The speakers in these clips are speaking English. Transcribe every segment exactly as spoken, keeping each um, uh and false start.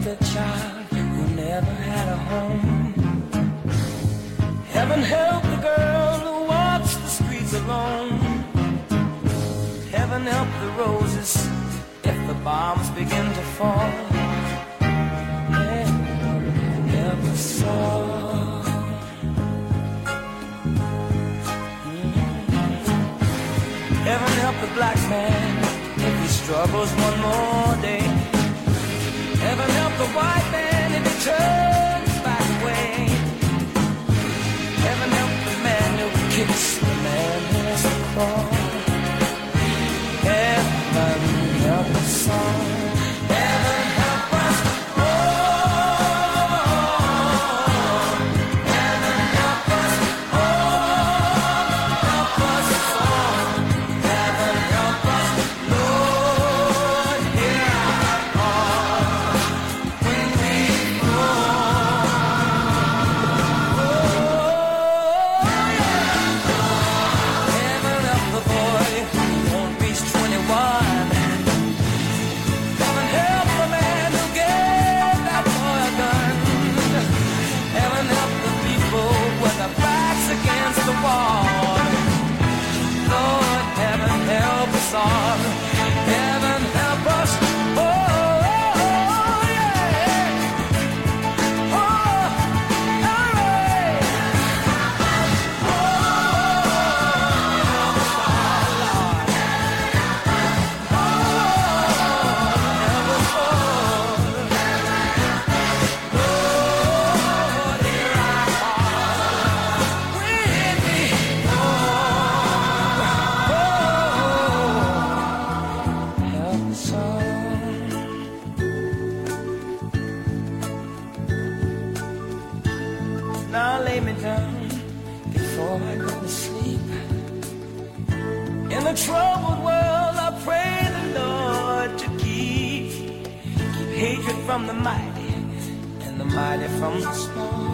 the child who never had a home. Heaven help the girl who walks the streets alone. Heaven help the roses if the bombs begin to fall. Heaven help us all. Heaven help the black man if he struggles one more day. Heaven help the white man if he turns back away. Heaven help the man who kicks the man who has to crawl. Heaven help us all. Heaven help us all. Heaven help us all. Help us all. Heaven help us, Lord, hear our call when we fall. Oh, yeah. Heaven help the boy who won't reach twenty-one. Heaven help the man who gave that boy a gun. Heaven help the people with their backs against the wall. Lord, heaven help us all. Heaven help us. Oh, yeah. Oh, all right. Oh, help us all, Lord. Oh, help us all. Lord, hear our call when we help us all. Now lay me down before I go to sleep. In a troubled world, I pray the Lord to keep keep hatred from the mighty and the mighty from the small.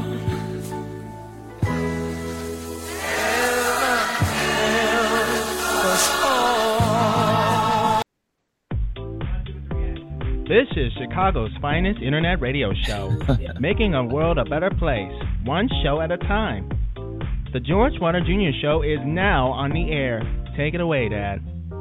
Heaven help us all. This is Chicago's finest internet radio show, making a world a better place, one show at a time. The George Wilder Junior Show is now on the air. Take it away, Dad.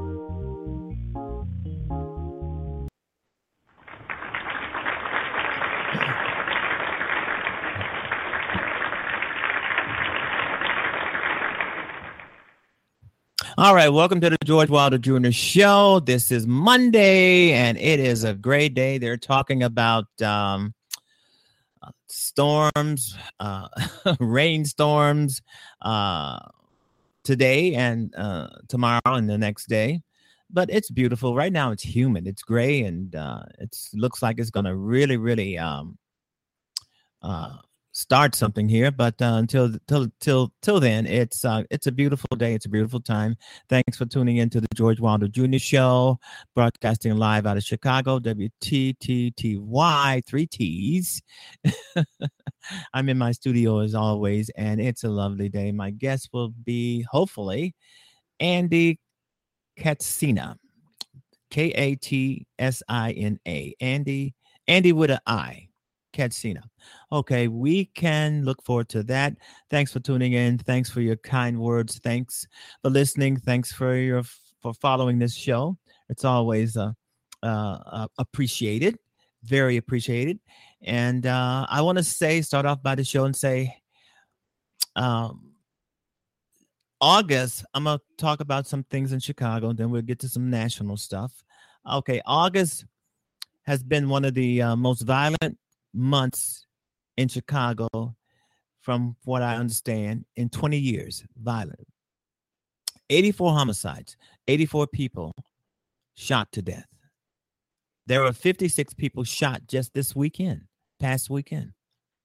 All right, welcome to the George Wilder Junior Show. This is Monday, and it is a great day. They're talking about um, uh, storms, uh, rainstorms uh, today and uh, tomorrow and the next day. But it's beautiful. Right now, it's humid. It's gray, and uh, it looks like it's going to really, really um, uh, start something here. But uh, until till till till then, it's uh, it's a beautiful day. It's a beautiful time. Thanks for tuning in to the George Wilder Junior Show, broadcasting live out of Chicago, W T T T Y, three T's. I'm in my studio as always, and it's a lovely day. My guest will be, hopefully, Andy Katsina, K A T S I N A. Andy, Andy with an I. Katsina. Okay, we can look forward to that. Thanks for tuning in. Thanks for your kind words. Thanks for listening. Thanks for your for following this show. It's always uh, uh, uh, appreciated, very appreciated. And uh, I want to say, start off by the show and say, um, August. I'm gonna talk about some things in Chicago. Then we'll get to some national stuff. Okay, August has been one of the uh, most violent months in Chicago, from what I understand, in twenty years. Violent. eighty-four homicides, eighty-four people shot to death. There were fifty-six people shot just this weekend, past weekend.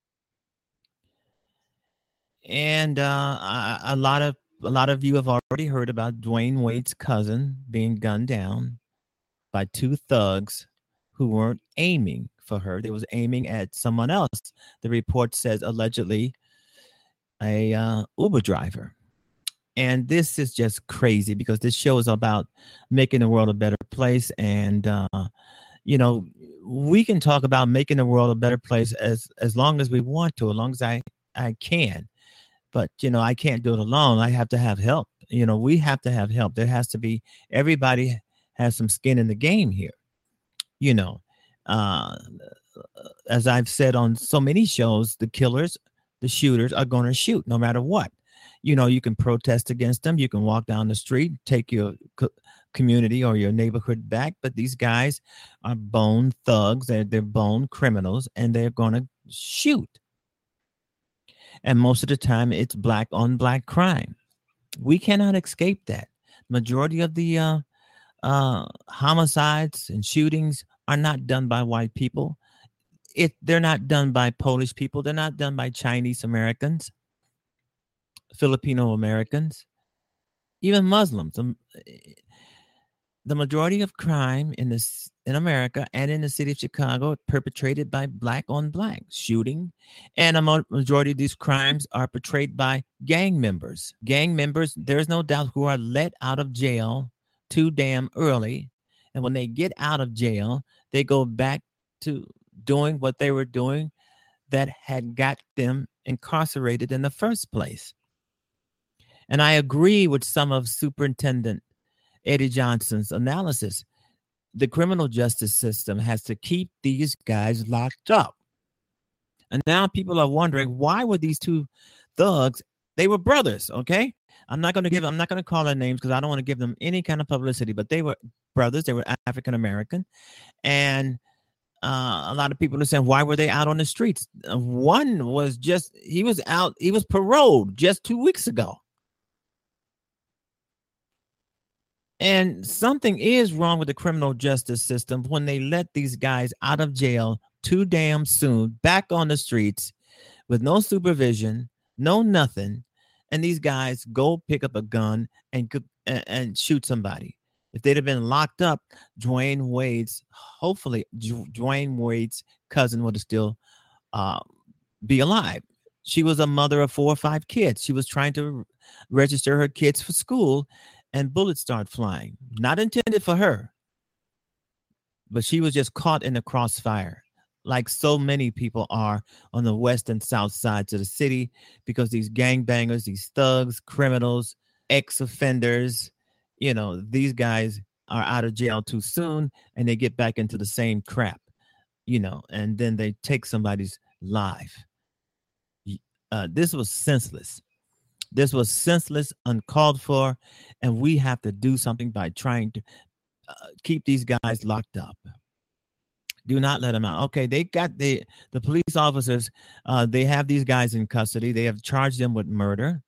And uh, a, a lot of a lot of you have already heard about Dwayne Wade's cousin being gunned down by two thugs who weren't aiming for her. They was aiming at someone else. The report says allegedly a uh, Uber driver. And this is just crazy because this show is about making the world a better place. And, uh, you know, we can talk about making the world a better place as as long as we want to, as long as I I can. But you know, I can't do it alone. I have to have help. You know, we have to have help. There has to be everybody has some skin in the game here. You know, uh, as I've said on so many shows, the killers, the shooters are going to shoot no matter what. You know, you can protest against them. You can walk down the street, take your co- community or your neighborhood back. But these guys are bone thugs. They're, they're bone criminals, and they're going to shoot. And most of the time, it's black on black crime. We cannot escape that. Majority of the uh, uh, homicides and shootings are not done by white people. It they're not done by Polish people. They're not done by Chinese Americans, Filipino Americans, even Muslims. Um, the majority of crime in this in America and in the city of Chicago are perpetrated by black on black shooting, and a mo- majority of these crimes are portrayed by gang members. Gang members, there's no doubt, who are let out of jail too damn early, and when they get out of jail, they go back to doing what they were doing that had got them incarcerated in the first place. And I agree with some of Superintendent Eddie Johnson's analysis. The criminal justice system has to keep these guys locked up. And now people are wondering, why were these two thugs? They were brothers, okay? I'm not going to give, I'm not going to call their names because I don't want to give them any kind of publicity, but they were brothers. They were African American. And uh, a lot of people are saying, why were they out on the streets? Uh, one was just, he was out, he was paroled just two weeks ago. And something is wrong with the criminal justice system when they let these guys out of jail too damn soon, back on the streets with no supervision, no nothing. And these guys go pick up a gun and and, and shoot somebody. If they'd have been locked up, Dwayne Wade's, hopefully Dwayne Wade's cousin would have still uh, be alive. She was a mother of four or five kids. She was trying to register her kids for school, and bullets start flying. Not intended for her, but she was just caught in the crossfire, like so many people are on the west and south sides of the city, because these gangbangers, these thugs, criminals, ex-offenders, you know, these guys are out of jail too soon and they get back into the same crap, you know, and then they take somebody's life. Uh, this was senseless. This was senseless, uncalled for, and we have to do something by trying to uh, keep these guys locked up. Do not let them out. Okay, they got the the police officers. Uh, they have these guys in custody. They have charged them with murder.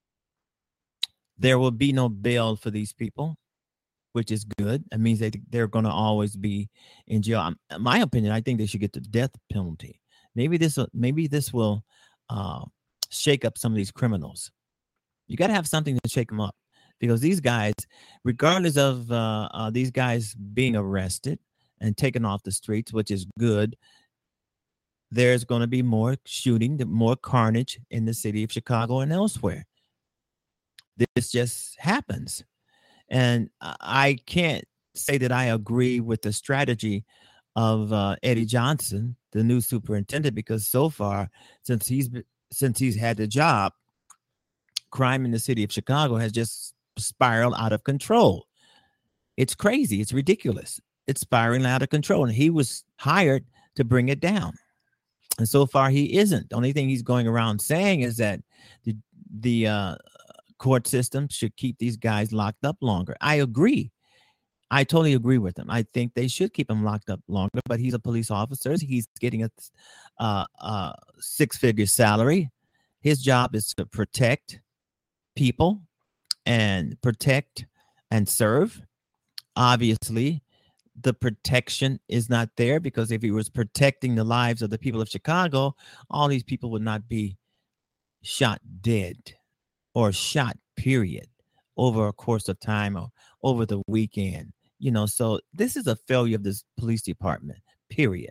There will be no bail for these people, which is good. It means they they're going to always be in jail. In my opinion, I think they should get the death penalty. Maybe this will, maybe this will uh, shake up some of these criminals. You got to have something to shake them up, because these guys, regardless of uh, uh, these guys being arrested and taken off the streets, which is good, there's going to be more shooting, more carnage in the city of Chicago and elsewhere. This just happens. And I can't say that I agree with the strategy of uh, Eddie Johnson, the new superintendent, because so far, since he's since he's had the job, crime in the city of Chicago has just spiraled out of control. It's crazy. It's ridiculous. It's spiraling out of control. And he was hired to bring it down. And so far, he isn't. The only thing he's going around saying is that the, the uh, court system should keep these guys locked up longer. I agree. I totally agree with him. I think they should keep him locked up longer, but he's a police officer. He's getting a uh, uh, six-figure salary. His job is to protect people and protect and serve. Obviously, the protection is not there, because if he was protecting the lives of the people of Chicago, all these people would not be shot dead or shot, period, over a course of time or over the weekend. You know, so this is a failure of this police department, period.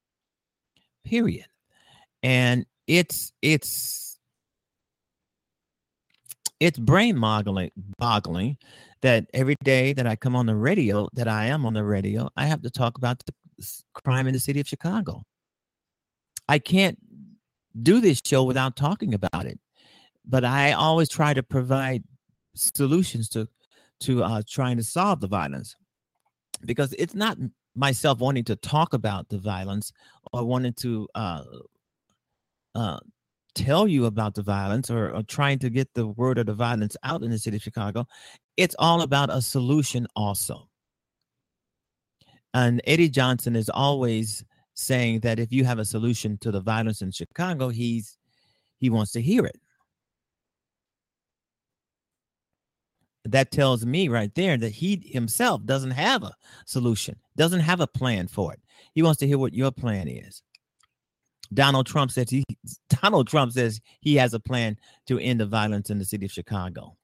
Period. And it's it's it's brain boggling boggling that every day that I come on the radio, that I am on the radio, I have to talk about the, crime in the city of Chicago. I can't do this show without talking about it, but I always try to provide solutions to to uh, trying to solve the violence, because it's not myself wanting to talk about the violence or wanting to uh, uh, tell you about the violence, or, or trying to get the word of the violence out in the city of Chicago. It's all about a solution also. And Eddie Johnson is always saying that if you have a solution to the violence in Chicago, he's he wants to hear it. That tells me right there that he himself doesn't have a solution, doesn't have a plan for it. He wants to hear what your plan is. Donald Trump says he Donald Trump says he has a plan to end the violence in the city of Chicago.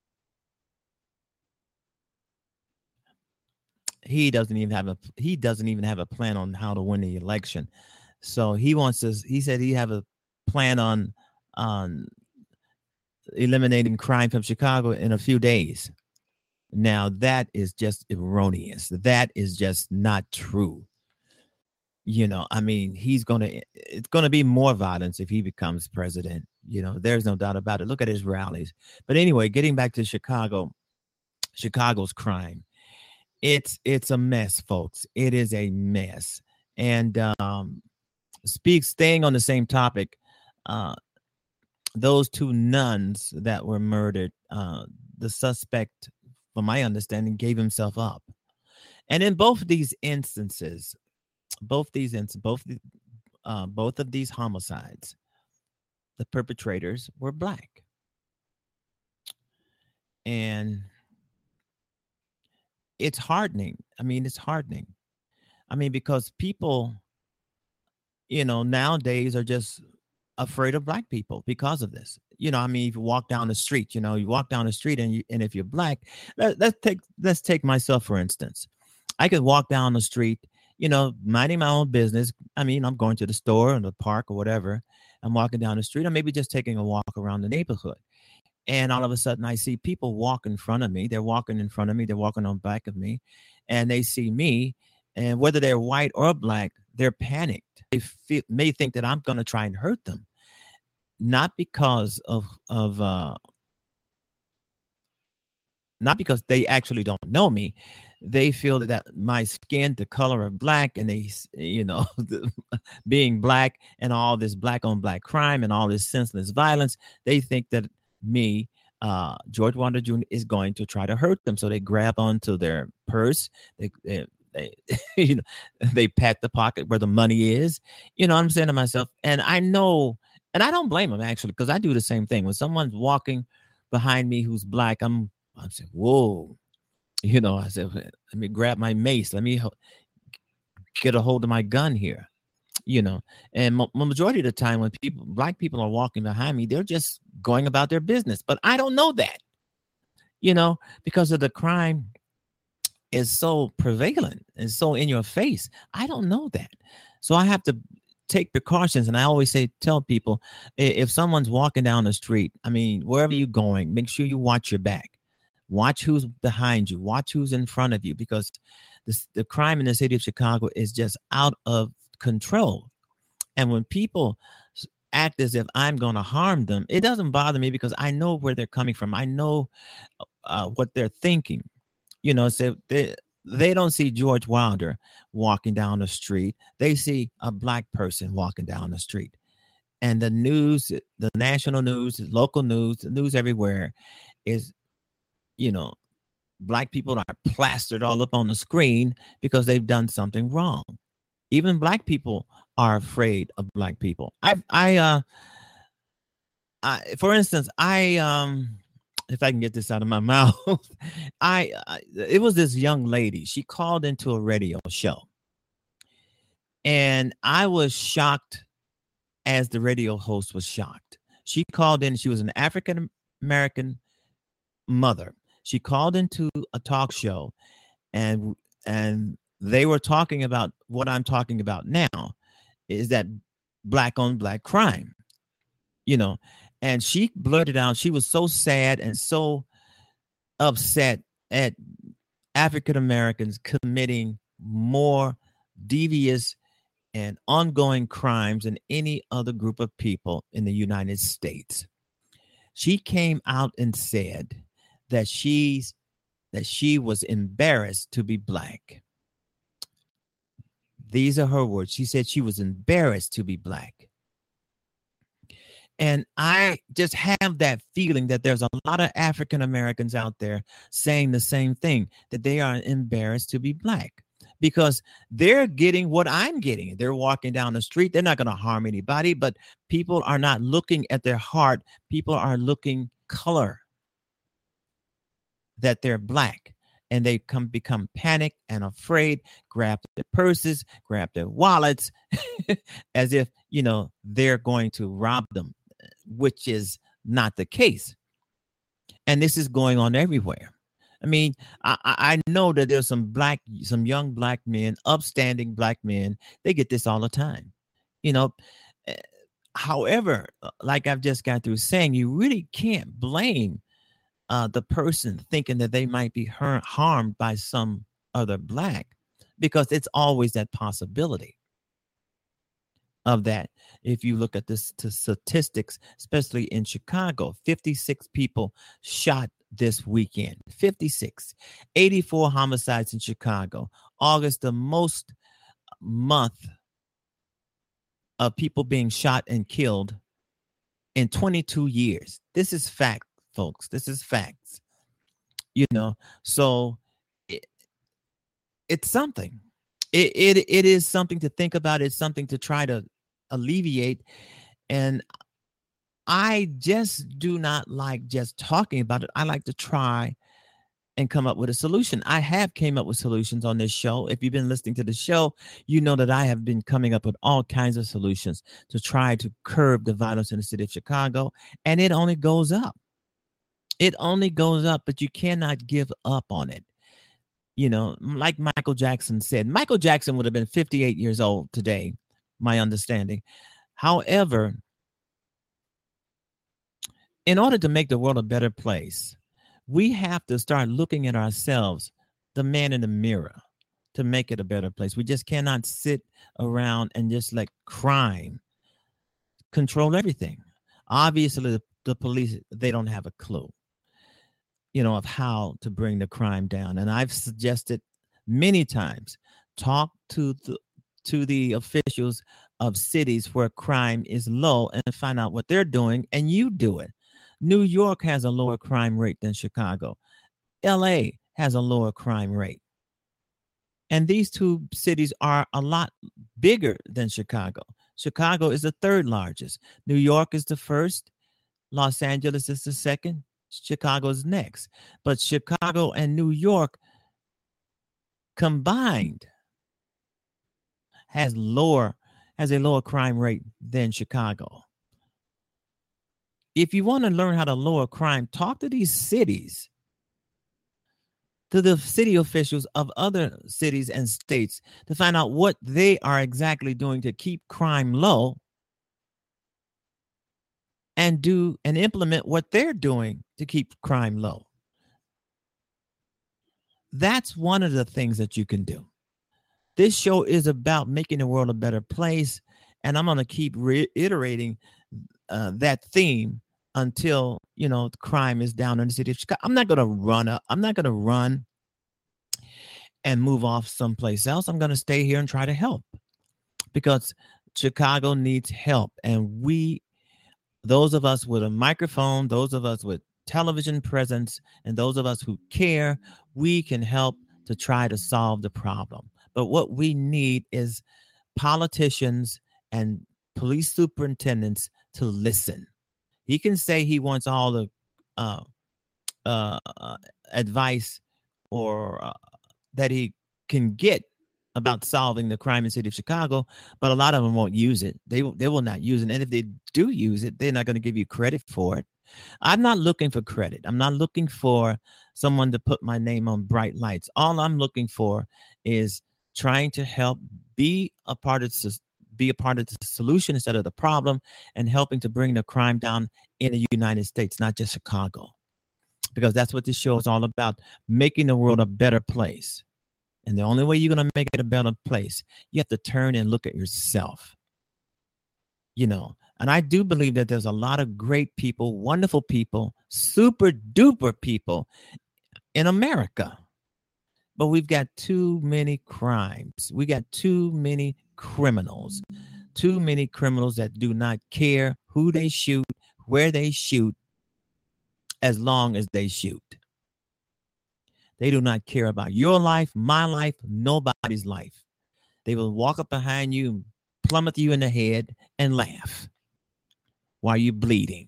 He doesn't even have a he doesn't even have a plan on how to win the election. So he wants to, he said he have a plan on on eliminating crime from Chicago in a few days. Now that is just erroneous. That is just not true. You know, I mean, he's going to, it's going to be more violence if he becomes president. You know, there's no doubt about it. Look at his rallies. But anyway, getting back to Chicago, Chicago's crime. It's, it's a mess, folks. It is a mess. And um, speak, staying on the same topic, uh, those two nuns that were murdered, uh, the suspect, from my understanding, gave himself up. And in both of these instances, both these instances, both, uh, both of these homicides, the perpetrators were black. And it's heartening. I mean, it's heartening. I mean, because people, you know, nowadays are just afraid of black people because of this. You know, I mean, if you walk down the street, you know, you walk down the street and you, and if you're black, let, let's take, let's take myself, for instance. I could walk down the street, you know, minding my own business. I mean, I'm going to the store or the park or whatever. I'm walking down the street, or maybe just taking a walk around the neighborhood. And all of a sudden I see people walk in front of me. They're walking in front of me. They're walking on back of me, and they see me. And whether they're white or black, they're panicked. They feel, may think that I'm going to try and hurt them. Not because of, of, uh, not because they actually don't know me. They feel that, that my skin, the color of black, and they, you know, the, being black and all this black on black crime and all this senseless violence, they think that me, uh, George Wilder Junior is going to try to hurt them. So they grab onto their purse. They, they, they you know, they pat the pocket where the money is. You know what I'm saying to myself? And I know, and I don't blame them actually, because I do the same thing. When someone's walking behind me who's black, I'm, I'm saying, whoa. You know, I said, let me grab my mace. Let me get a hold of my gun here. You know, and m- majority of the time when people, black people are walking behind me, they're just going about their business. But I don't know that, you know, because of the crime is so prevalent and so in your face. I don't know that. So I have to take precautions. And I always say, tell people, if someone's walking down the street, I mean, wherever you're going, make sure you watch your back. Watch who's behind you. Watch who's in front of you, because this, the crime in the city of Chicago is just out of control. And when people act as if I'm going to harm them, it doesn't bother me, because I know where they're coming from. I know uh, what they're thinking. You know, so they, they don't see George Wilder walking down the street. They see a black person walking down the street. And the news, the national news, local news, the news everywhere is, you know, black people are plastered all up on the screen because they've done something wrong. Even black people are afraid of black people. I, I, uh, I, for instance, I, um, if I can get this out of my mouth, I, I, it was this young lady. She called into a radio show, and I was shocked as the radio host was shocked. She called in. She was an African American mother. She called into a talk show, and and they were talking about what I'm talking about now, is that black on black crime, you know. And she blurted out, she was so sad and so upset at African Americans committing more devious and ongoing crimes than any other group of people in the United States. She came out and said that she's that she was embarrassed to be black. These are her words. She said she was embarrassed to be black. And I just have that feeling that there's a lot of African Americans out there saying the same thing, that they are embarrassed to be black because they're getting what I'm getting. They're walking down the street. They're not going to harm anybody, but people are not looking at their heart. People are looking color, that they're black. And they come become panicked and afraid, grab their purses, grab their wallets, as if, you know, they're going to rob them, which is not the case. And this is going on everywhere. I mean, I, I know that there's some black, some young black men, upstanding black men. They get this all the time, you know. However, like I've just got through saying, you really can't blame Uh, the person thinking that they might be hurt, harmed by some other black, because it's always that possibility of that. If you look at this to statistics, especially in Chicago, fifty-six people shot this weekend, fifty-six, eighty-four homicides in Chicago. August, the most month of people being shot and killed in twenty-two years. This is fact, folks. This is facts, you know. So it, it's something. It, it it is something to think about. It's something to try to alleviate. And I just do not like just talking about it. I like to try and come up with a solution. I have came up with solutions on this show. If you've been listening to the show, you know that I have been coming up with all kinds of solutions to try to curb the violence in the city of Chicago. And it only goes up. It only goes up, but you cannot give up on it. You know, like Michael Jackson said, Michael Jackson would have been fifty-eight years old today, my understanding. However, in order to make the world a better place, we have to start looking at ourselves, the man in the mirror, to make it a better place. We just cannot sit around and just let crime control everything. Obviously, the, the police, they don't have a clue, you know, of how to bring the crime down. And I've suggested many times, talk to the to the officials of cities where crime is low and find out what they're doing, and you do it. New York has a lower crime rate than Chicago. L A has a lower crime rate. And these two cities are a lot bigger than Chicago. Chicago is the third largest. New York is the first. Los Angeles is the second. Chicago is next. But Chicago and New York combined has lower has a lower crime rate than Chicago. If you want to learn how to lower crime, talk to these cities, to the city officials of other cities and states to find out what they are exactly doing to keep crime low, and do and implement what they're doing to keep crime low. That's one of the things that you can do. This show is about making the world a better place, and I'm going to keep reiterating uh, that theme until, you know, crime is down in the city of Chicago. I'm not going to run up. I'm not going to run and move off someplace else. I'm going to stay here and try to help, because Chicago needs help. And we, those of us with a microphone, those of us with television presence, and those of us who care, we can help to try to solve the problem. But what we need is politicians and police superintendents to listen. He can say he wants all the uh, uh, advice or uh, that he can get about solving the crime in the city of Chicago, but a lot of them won't use it. They they will not use it. And if they do use it, they're not going to give you credit for it. I'm not looking for credit. I'm not looking for someone to put my name on bright lights. All I'm looking for is trying to help be a part of be a part of the solution instead of the problem, and helping to bring the crime down in the United States, not just Chicago, because that's what this show is all about, making the world a better place. And the only way you're going to make it a better place, you have to turn and look at yourself. You know, and I do believe that there's a lot of great people, wonderful people, super duper people in America. But we've got too many crimes. We got too many criminals, too many criminals that do not care who they shoot, where they shoot, as long as they shoot. They do not care about your life, my life, nobody's life. They will walk up behind you, plummet you in the head, and laugh while you're bleeding.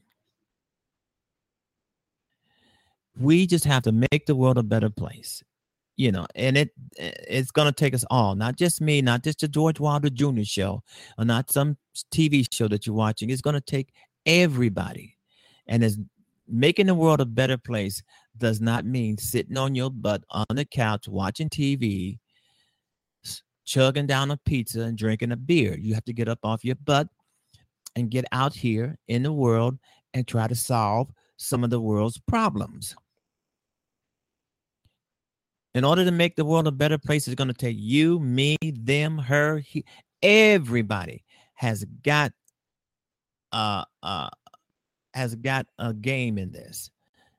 We just have to make the world a better place. You know, and it it's going to take us all, not just me, not just the George Wilder Junior show, or not some T V show that you're watching. It's going to take everybody. And as making the world a better place does not mean sitting on your butt on the couch watching T V, chugging down a pizza and drinking a beer. You have to get up off your butt and get out here in the world and try to solve some of the world's problems. In order to make the world a better place, it's going to take you, me, them, her, he, everybody has got uh uh has got a game in this.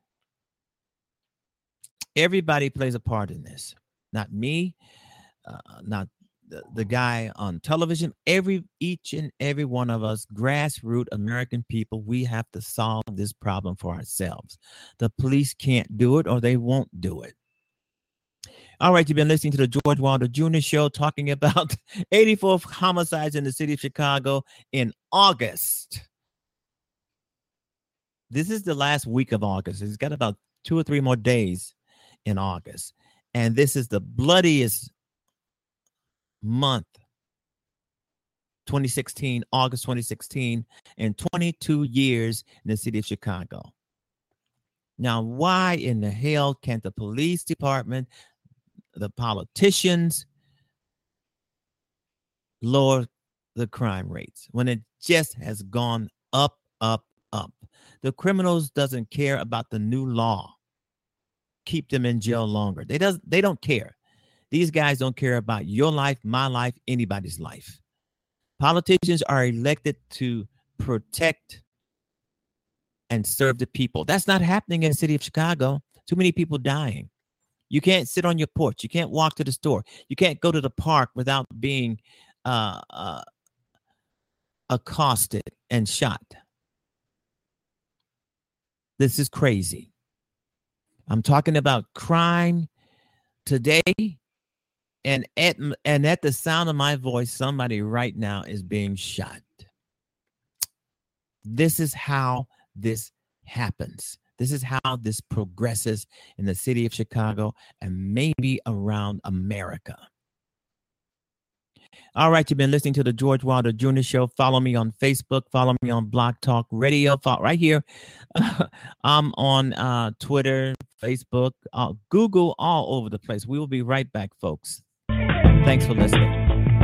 Everybody plays a part in this. Not me, uh, not the, the guy on television. Every each and every one of us, grassroots American people, we have to solve this problem for ourselves. The police can't do it, or they won't do it. All right, you've been listening to the George Wilder Junior show, talking about eighty-four homicides in the city of Chicago in August. This is the last week of August. It's got about two or three more days in August. And this is the bloodiest month, twenty sixteen, August twenty sixteen, and twenty-two years in the city of Chicago. Now, why in the hell can't the police department, the politicians lower the crime rates when it just has gone up, up, up? The criminals doesn't care about the new law. Keep them in jail longer. They does they don't care. These guys don't care about your life, my life, anybody's life. Politicians are elected to protect and serve the people. That's not happening in the city of Chicago. Too many people dying. You can't sit on your porch. You can't walk to the store. You can't go to the park without being uh, uh, accosted and shot. This is crazy. I'm talking about crime today. And at, and at the sound of my voice, somebody right now is being shot. This is how this happens. This is how this progresses in the city of Chicago and maybe around America. All right, you've been listening to the George Wilder Junior show. Follow me on Facebook. Follow me on Blog Talk Radio. Follow right here. I'm on uh, Twitter, Facebook, uh, Google, all over the place. We will be right back, folks. Thanks for listening.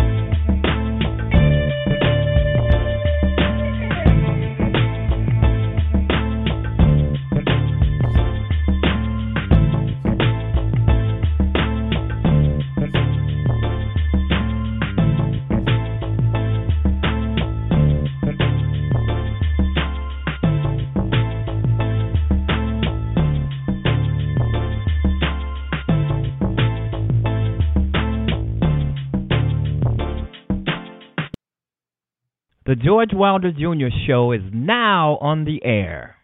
The George Wilder Junior show is now on the air.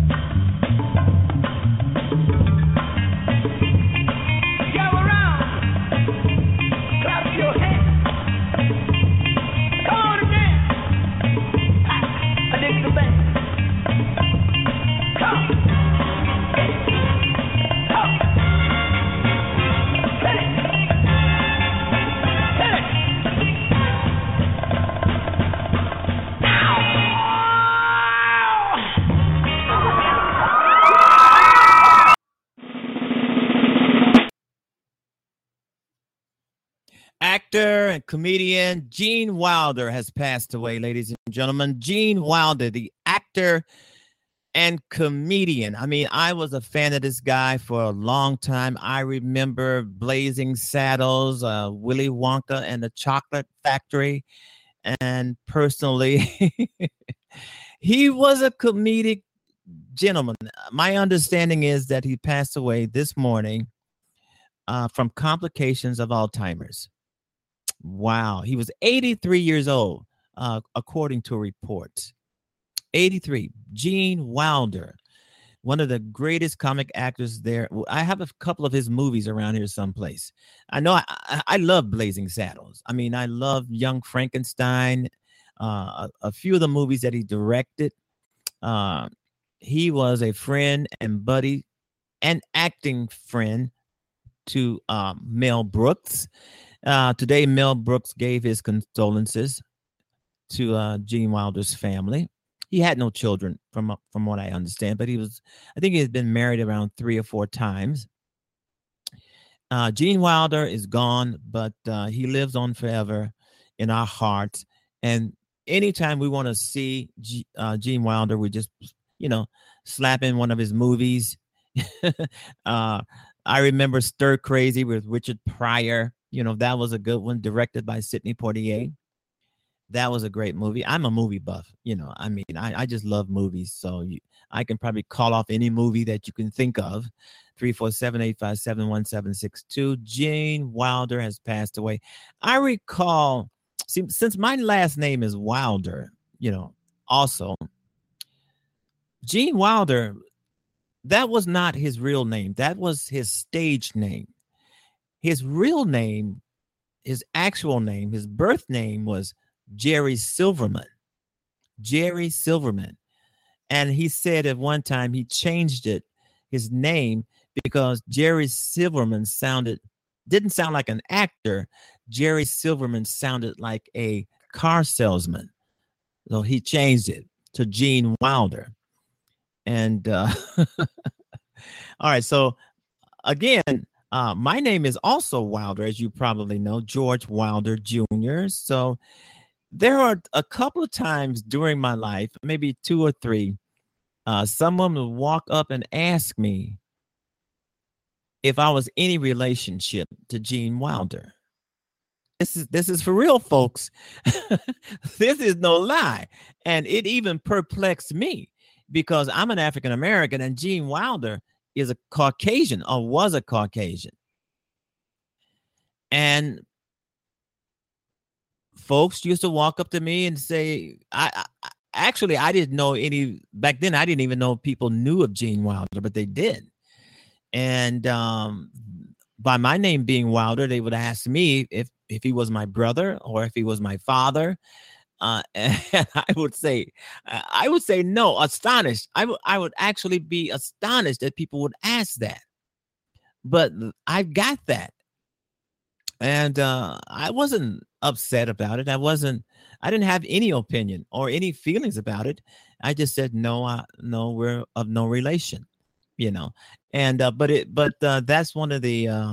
Actor and comedian Gene Wilder has passed away, ladies and gentlemen. Gene Wilder, the actor and comedian. I mean, I was a fan of this guy for a long time. I remember Blazing Saddles, uh, Willy Wonka and the Chocolate Factory. And personally, he was a comedic gentleman. My understanding is that he passed away this morning uh, from complications of Alzheimer's. Wow. He was eighty-three years old, uh, according to reports. eighty-three. Gene Wilder, one of the greatest comic actors there. I have a couple of his movies around here someplace. I know I, I, I love Blazing Saddles. I mean, I love Young Frankenstein, uh, a, a few of the movies that he directed. Uh, he was a friend and buddy and acting friend to um, Mel Brooks. Uh, today, Mel Brooks gave his condolences to uh, Gene Wilder's family. He had no children, from from what I understand, but he was, I think he had been married around three or four times. Uh, Gene Wilder is gone, but uh, he lives on forever in our hearts. And anytime we want to see G, uh, Gene Wilder, we just, you know, slap in one of his movies. uh, I remember Stir Crazy with Richard Pryor. You know, that was a good one, directed by Sidney Poitier. That was a great movie. I'm a movie buff. You know, I mean, I, I just love movies. So you, I can probably call off any movie that you can think of. three four seven, eight five seven, one seven six two. Gene Wilder has passed away. I recall, see, since my last name is Wilder, you know, also, Gene Wilder, that was not his real name. That was his stage name. His real name, his actual name, his birth name was Jerry Silverman. Jerry Silverman. And he said at one time he changed it, his name, because Jerry Silverman sounded, didn't sound like an actor. Jerry Silverman sounded like a car salesman. So he changed it to Gene Wilder. And uh, all right, so again, uh, my name is also Wilder, as you probably know, George Wilder Junior So there are a couple of times during my life, maybe two or three, uh, someone would walk up and ask me if I was any relationship to Gene Wilder. This is this is for real, folks. This is no lie. And it even perplexed me because I'm an African American and Gene Wilder is a Caucasian or was a Caucasian. And folks used to walk up to me and say, I, I actually, I didn't know any back then. I didn't even know people knew of Gene Wilder, but they did. And um, by my name being Wilder, they would ask me if, if he was my brother or if he was my father. Uh, and I would say, I would say no, astonished. I would, I would actually be astonished that people would ask that. But I got that. And uh, I wasn't upset about it. I wasn't, I didn't have any opinion or any feelings about it. I just said, no, I, no, we're of no relation, you know? And, uh, but it, but uh, that's one of the, uh,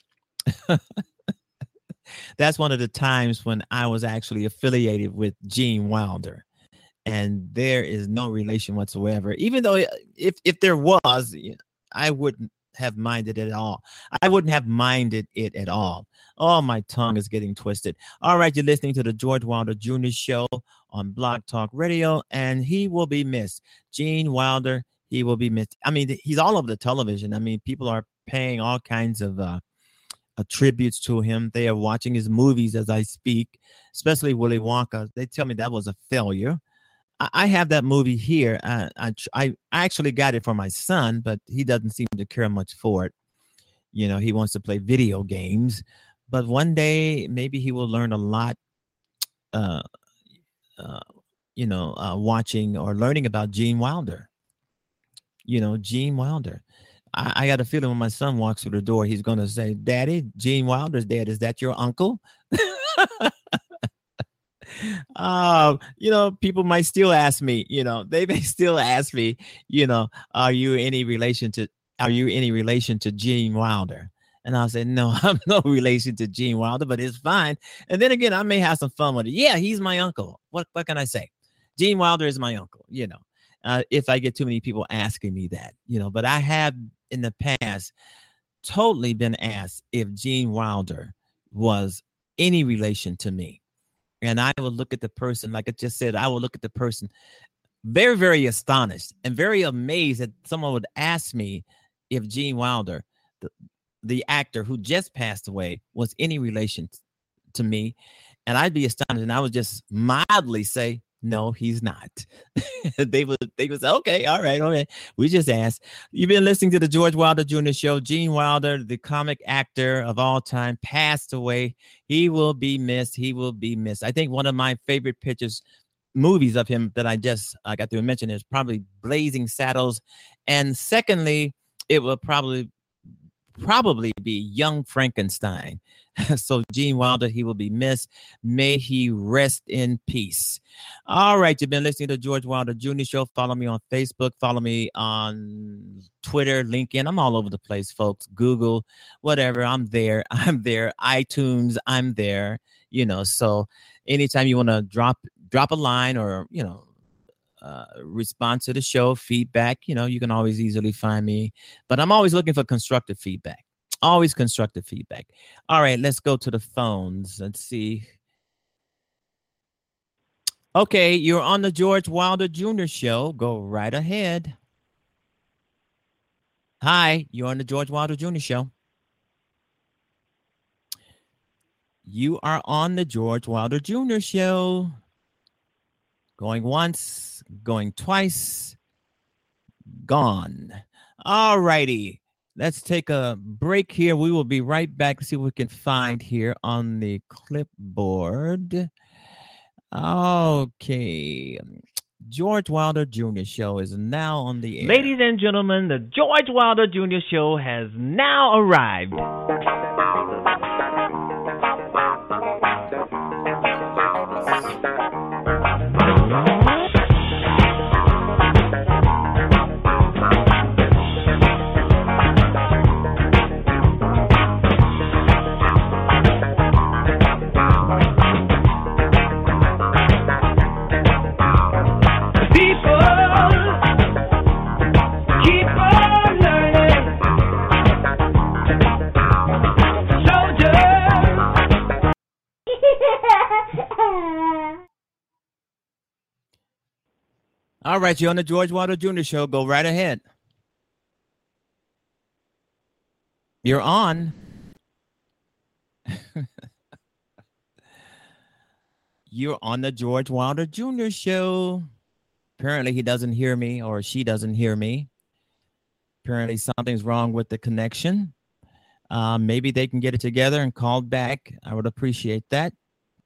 that's one of the times when I was actually affiliated with Gene Wilder, and there is no relation whatsoever. Even though if, if there was, I wouldn't have minded it at all. I wouldn't have minded it at all. Oh, my tongue is getting twisted. All right, you're listening to the George Wilder Junior Show on Blog Talk Radio, and he will be missed. Gene Wilder, he will be missed. I mean, he's all over the television. I mean, people are paying all kinds of uh, uh, tributes to him. They are watching his movies as I speak, especially Willy Wonka. They tell me that was a failure. I, I have that movie here. I, I I actually got it for my son, but he doesn't seem to care much for it. You know, he wants to play video games. But one day, maybe he will learn a lot, uh, uh, you know, uh, watching or learning about Gene Wilder. You know, Gene Wilder. I, I got a feeling when my son walks through the door, he's going to say, Daddy, Gene Wilder's dead. Is that your uncle? uh, you know, people might still ask me, you know, they may still ask me, you know, are you any relation to, are you any relation to Gene Wilder? And I'll say, no, I'm no relation to Gene Wilder, but it's fine. And then again, I may have some fun with it. Yeah, he's my uncle. What what can I say? Gene Wilder is my uncle, you know. uh, if I get too many people asking me that, you know. But I have in the past totally been asked if Gene Wilder was any relation to me. And I would look at the person, like I just said, I would look at the person very, very astonished and very amazed that someone would ask me if Gene Wilder, the, the actor who just passed away, was any relation t- to me. And I'd be astonished. And I would just mildly say, no, he's not. they would they would say, okay, all right, okay. We just asked. You've been listening to the George Wilder Junior Show. Gene Wilder, the comic actor of all time, passed away. He will be missed. He will be missed. I think one of my favorite pictures, movies of him that I just I got to mention is probably Blazing Saddles. And secondly, it will probably probably be Young Frankenstein. So Gene Wilder, he will be missed. May he rest in peace. All right, you've been listening to George Wilder Junior Show. Follow me on Facebook. Follow me on Twitter, LinkedIn. I'm all over the place, folks. Google, whatever. I'm there. I'm there. iTunes, I'm there. You know, so anytime you want to drop drop a line or, you know, uh, respond to the show, feedback, you know, you can always easily find me. But I'm always looking for constructive feedback. Always constructive feedback. All right, let's go to the phones. Let's see. Okay, you're on the George Wilder Junior Show. Go right ahead. Hi, you're on the George Wilder Junior Show. You are on the George Wilder Junior Show. Going once, going twice, gone. All righty. Let's take a break here. We will be right back to see what we can find here on the clipboard. Okay. George Wilder Junior Show is now on the air. Ladies and gentlemen, the George Wilder Junior Show has now arrived. All right, you're on the George Wilder Junior Show. Go right ahead. You're on. You're on the George Wilder Junior Show. Apparently he doesn't hear me, or she doesn't hear me. Apparently something's wrong with the connection. Uh, maybe they can get it together and call back. I would appreciate that.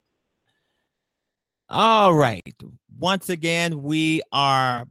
All right. Once again, we are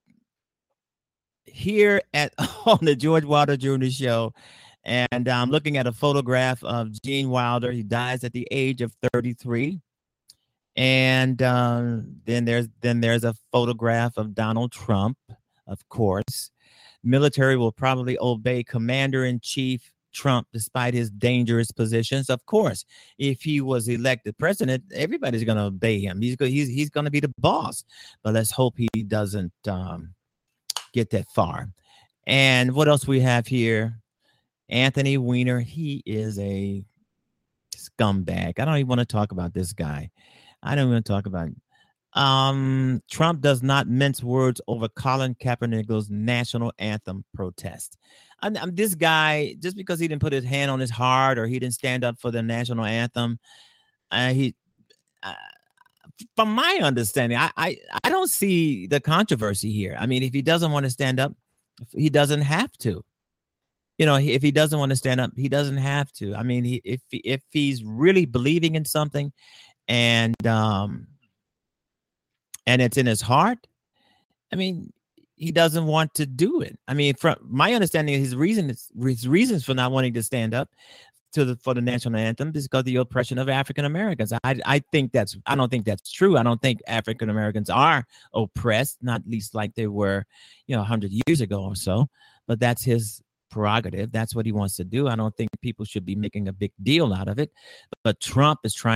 here at on the George Wilder Junior Show, and I'm looking at a photograph of Gene Wilder. He dies at the age of thirty-three, and um, then there's then there's a photograph of Donald Trump. Of course, military will probably obey Commander-in-Chief Trump despite his dangerous positions. Of course, if he was elected president, everybody's going to obey him. He's go- he's he's going to be the boss. But let's hope he doesn't um, get that far. And what else we have here? Anthony Weiner. He is a scumbag. I don't even want to talk about this guy. I don't want to talk about him. Um, Trump does not mince words over Colin Kaepernick's national anthem protest. I'm, I'm this guy, just because he didn't put his hand on his heart or he didn't stand up for the national anthem, uh, he, uh, from my understanding, I, I I don't see the controversy here. I mean, if he doesn't want to stand up, he doesn't have to. You know, if he doesn't want to stand up, he doesn't have to. I mean, he, if if he's really believing in something, and um. and it's in his heart, I mean, he doesn't want to do it. I mean, from my understanding, his reason is, his reasons for not wanting to stand up to the for the national anthem is because of the oppression of African Americans. I I think that's I don't think that's true. I don't think African Americans are oppressed, not least like they were, you know, a hundred years ago or so. But that's his prerogative. That's what he wants to do. I don't think people should be making a big deal out of it. But Trump is trying to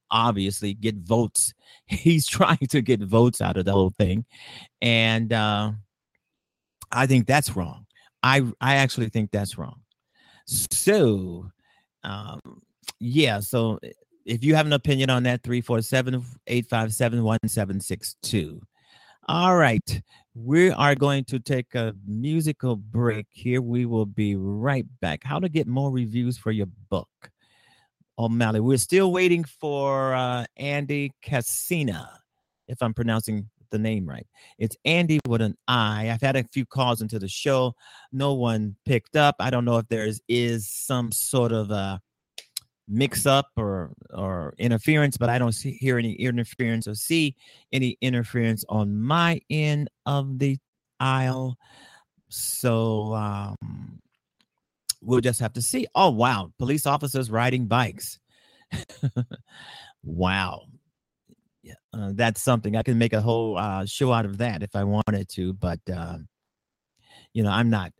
obviously get votes. He's trying to get votes out of the whole thing. And uh, I think that's wrong. I, I actually think that's wrong. So, um, yeah, so if you have an opinion on that, three four seven, eight five seven, one seven six two. All right. We are going to take a musical break here. We will be right back. How to get more reviews for your book, O'Malley. We're still waiting for uh, Andy Cassina, if I'm pronouncing the name right. It's Andy with an I. I've had a few calls into the show. No one picked up. I don't know if there is, is some sort of a mix up or or interference, but I don't see hear any interference or see any interference on my end of the aisle. So um, we'll just have to see. Oh, wow. Police officers riding bikes. Wow. Yeah, uh, that's something. I can make a whole uh, show out of that if I wanted to, but uh, you know, I'm not.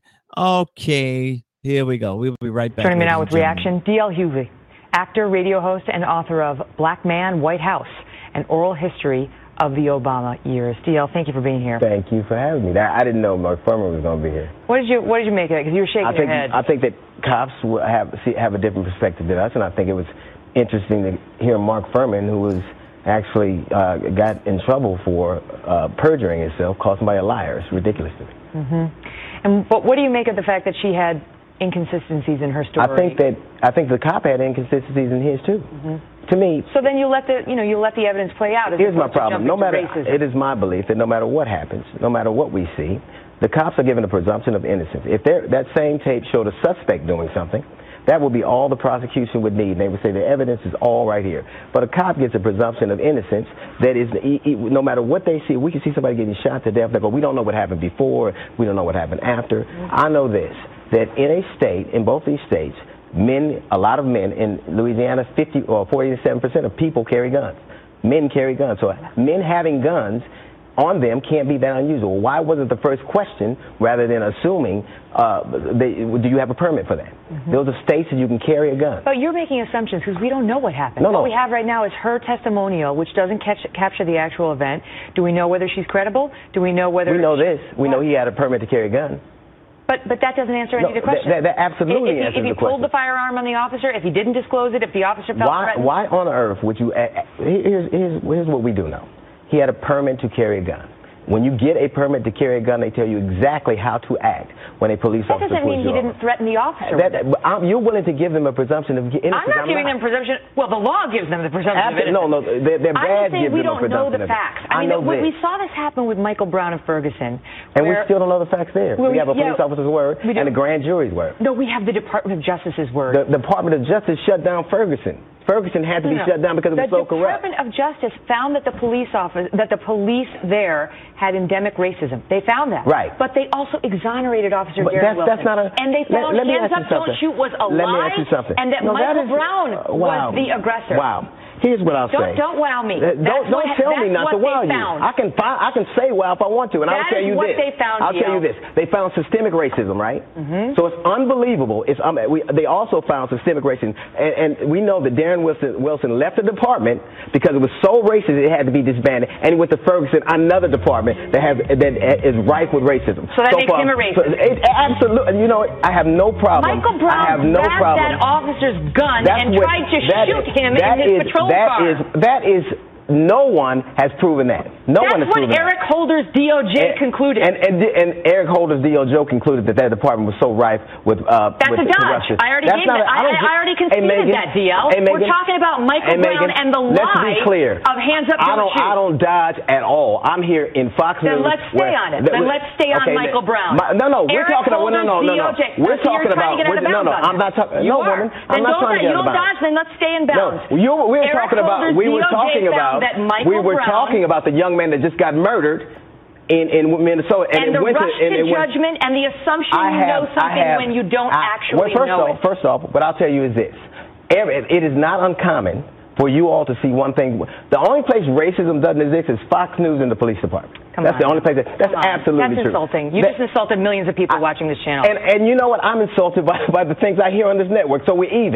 Okay, here we go. We'll be right back. Joining me now with reaction, D L Hughley, actor, radio host, and author of Black Man, White House, an oral history of the Obama years. D L, thank you for being here. Thank you for having me. I didn't know Mark Furman was going to be here. What did you What did you make of it? Because you were shaking I think, your head. I think that cops will have see, have a different perspective than us, and I think it was interesting to hear Mark Furman, who was actually uh, got in trouble for uh, perjuring himself, called somebody a liar. It's ridiculous to me. Mm-hmm. And but what do you make of the fact that she had inconsistencies in her story? I think that I think the cop had inconsistencies in his too. Mm-hmm. To me. So then you let the you know you let the evidence play out. As Here's my opposed to problem. jump No into matter racism. it is my belief that no matter what happens, no matter what we see, the cops are given a presumption of innocence. If they're, that same tape showed a suspect doing something, that would be all the prosecution would need. They would say the evidence is all right here. But a cop gets a presumption of innocence that is, no matter what they see, we can see somebody getting shot to death. They go, we don't know what happened before. We don't know what happened after. I know this, that in a state, in both these states, men, a lot of men, in Louisiana, fifty or forty-seven percent of people carry guns. Men carry guns. So men having guns on them can't be that unusual. Why wasn't the first question, rather than assuming, uh, they, do you have a permit for that? Mm-hmm. Those are states that you can carry a gun. But you're making assumptions because we don't know what happened. No, no. What we have right now is her testimonial, which doesn't catch, capture the actual event. Do we know whether she's credible? Do we know whether... We know this. We know he had a permit to carry a gun. But but that doesn't answer any no, of the questions. That, that absolutely if, if, answers if he the question. pulled the firearm on the officer, if he didn't disclose it, if the officer felt why, threatened... Why on earth would you... Uh, here's, here's, here's what we do know. He had a permit to carry a gun. When you get a permit to carry a gun, they tell you exactly how to act when a police that officer doesn't mean he over. didn't threaten the officer. That, I'm, you're willing to give them a presumption of innocence. I'm not I'm giving not. them presumption. Well, the law gives them the presumption Absolutely. of innocence. No, no, they're, they're bad. I'm saying gives we them don't a know presumption the of facts. I, I mean, know we, this. we saw this happen with Michael Brown and Ferguson. And where, we still don't know the facts there. Well, we have a yeah, police officer's word and a grand jury's word. No, we have the Department of Justice's word. The, the Department of Justice shut down Ferguson. Ferguson had to be no, no. shut down because it was the so corrupt. The Department of Justice found that the police office, that the police there had endemic racism. They found that. Right. But they also exonerated Officer But Darren that's, Wilson. that's not a, and they found let, let me hands ask up, you don't something. shoot was a let lie. me ask you something. And that no, Michael that is, Brown uh, wow. was the aggressor. Wow. Here's what I'll don't, say. Don't wow me. Uh, don't don't what, tell me not to wow you. Found. I can find, I can say wow if I want to, and that I'll tell you is what this. They found, I'll tell you this. They found systemic racism, right? Mm-hmm. So it's unbelievable. It's um, we, they also found systemic racism, and, and we know that Darren Wilson Wilson left the department because it was so racist it had to be disbanded, and he went to Ferguson, another department that has that is rife with racism. So that so makes far, him a racist. So it, absolutely. You know, I have no problem. Michael Brown I have no grabbed problem. that officer's gun That's and what, tried to shoot is, him in his is, patrol that car. Is, that is, no one has proven that. No That's one has what proven Eric that. Holder's D O J and, concluded. And, and, and Eric Holder's D O J concluded that that department was so rife with uh, That's with a dodge. corruption. I already That's gave not that. A, I, I, don't, I already conceded hey, Megan, that, D L. Hey, Megan, We're talking about Michael hey, Megan, Brown and the let's lie be clear. of hands up, I don't don't, shoot. I don't dodge at all. I'm here in Fox Then News. let's stay where, on it. That, then let's stay on okay, Michael Brown. My, no, no, we're Eric talking about no, no, no, no. D O J. We're so talking you're about trying to get out of no, no. bounds I'm not talking. You No, are. woman, Then I'm not trying to get you out of don't bounds. dodge. Then let's stay in bounds. No, you, we were Eric talking about. Holder's We were D O J talking about. that Michael We were Brown, talking about the young man that just got murdered in, in Minnesota, and and, the it went rush to, and to it went, judgment and the assumption I you have, know something I have, when you don't I, actually well, first know off, it. First off, what I'll tell you is this: Every, it is not uncommon for you all to see one thing. The only place racism doesn't exist is Fox News and the police department. Come that's on. the only place. That, that's Come on. absolutely That's true. insulting. You that, just insulted millions of people I, watching this channel. And and you know what? I'm insulted by, by the things I hear on this network. So we're even.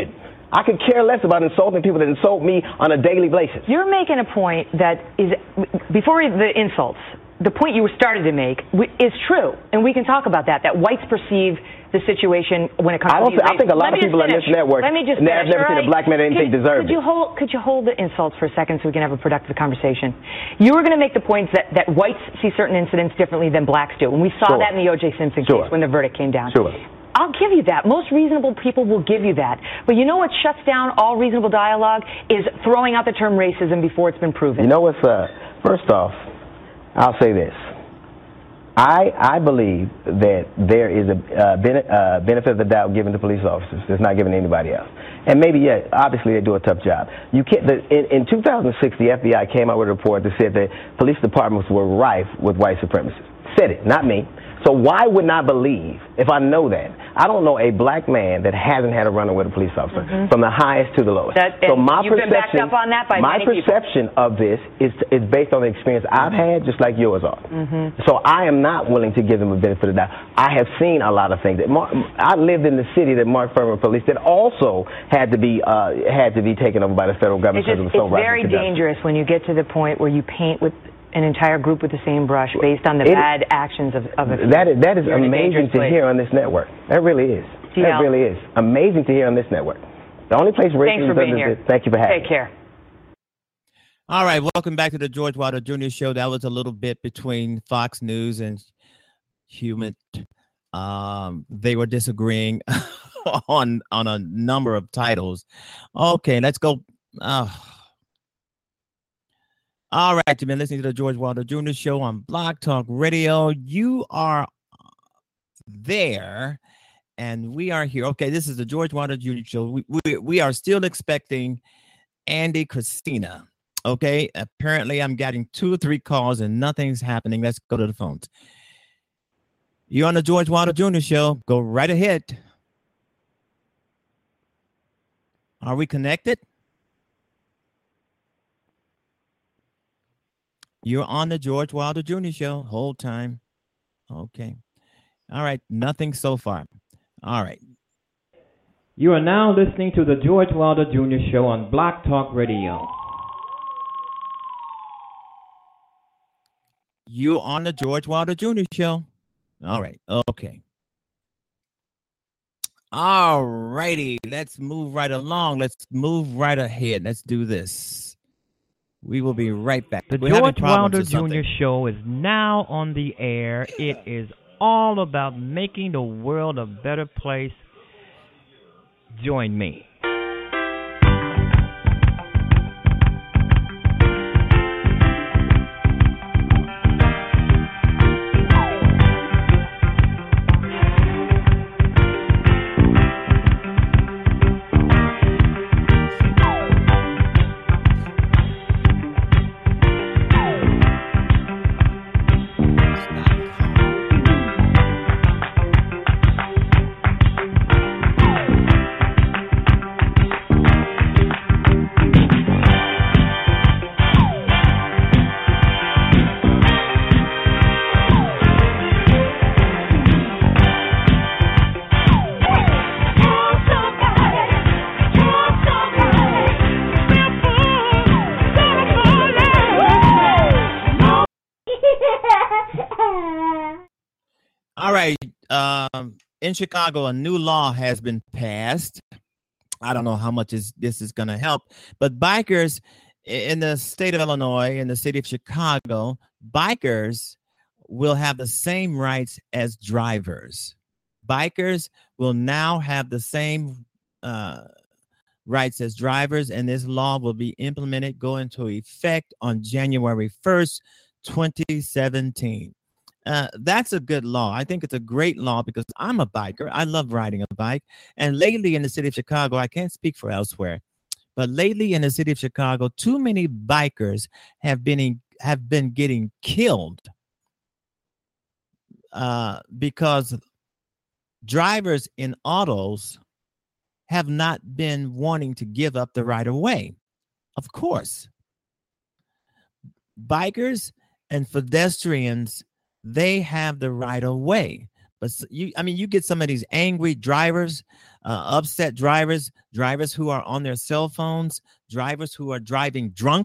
I could care less about insulting people that insult me on a daily basis. You're making a point that is, before the insults, the point you started to make is true, and we can talk about that, that whites perceive the situation when it comes I to these I think a lot of people on this network Let me just have never right? seen a black man that anything could, deserved could you it. hold Could you hold the insults for a second so we can have a productive conversation? You were going to make the points that, that whites see certain incidents differently than blacks do, and we saw Sure. that in the O J Simpson Sure. case when the verdict came down. Sure. I'll give you that. Most reasonable people will give you that. But you know what shuts down all reasonable dialogue is throwing out the term racism before it's been proven. You know what's, uh, first off, I'll say this. I, I believe that there is a uh, ben- uh, benefit of the doubt given to police officers that's not given to anybody else. And maybe, yeah, obviously they do a tough job. You can't, the, in, in two thousand six, the F B I came out with a report that said that police departments were rife with white supremacists. Said it, not me. So why wouldn't I believe, if I know that? I don't know a black man that hasn't had a run-in with a police officer, mm-hmm. from the highest to the lowest. That, so my you've been backed perception, up on that by my many perception people. of this is is based on the experience I've had, just like yours are. Mm-hmm. So I am not willing to give them a benefit of the doubt. I have seen a lot of things. That Mark, I lived in the city that Mark Furman police that also had to be uh, had to be taken over by the federal government. It's, just, it's very dangerous when you get to the point where you paint with an entire group with the same brush based on the it, bad actions of, of a few. That is, that is amazing to place. hear on this network. That really is. T L. That really is. Amazing to hear on this network. The only place racism Thanks for being here. Thank you for having me. Take care. All right, welcome back to the George Wilder Junior Show. That was a little bit between Fox News and Human. Um, they were disagreeing on on a number of titles. Okay, let's go. Uh, all right, you've been listening to the George Wilder Junior Show on Blog Talk Radio. You are there, and we are here. Okay, this is the George Wilder Junior Show. We we, we are still expecting Andy Christina. Okay, apparently I'm getting two or three calls and nothing's happening. Let's go to the phones. You're on the George Wilder Junior Show. Go right ahead. Are we connected? You're on the George Wilder Junior Show. Hold time. Okay. All right. Nothing so far. All right. You are now listening to the George Wilder Junior Show on Blog Talk Radio. You on the George Wilder Junior Show. All right. Okay. All righty. Let's move right along. Let's move right ahead. Let's do this. We will be right back. The We're George Wilder Junior Show is now on the air. It is all about making the world a better place. Join me. All right. Um, in Chicago, a new law has been passed. I don't know how much is, this is going to help, but bikers in the state of Illinois, in the city of Chicago, bikers will have the same rights as drivers. Bikers will now have the same uh, rights as drivers, and this law will be implemented, go into effect on January first, twenty seventeen. Uh, that's a good law. I think it's a great law because I'm a biker. I love riding a bike. And lately in the city of Chicago, I can't speak for elsewhere, but lately in the city of Chicago, too many bikers have been in, have been getting killed uh, because drivers in autos have not been wanting to give up the right of way. Of course, bikers and pedestrians, they have the right of way, But you, I mean, you get some of these angry drivers, uh, upset drivers, drivers who are on their cell phones, drivers who are driving drunk,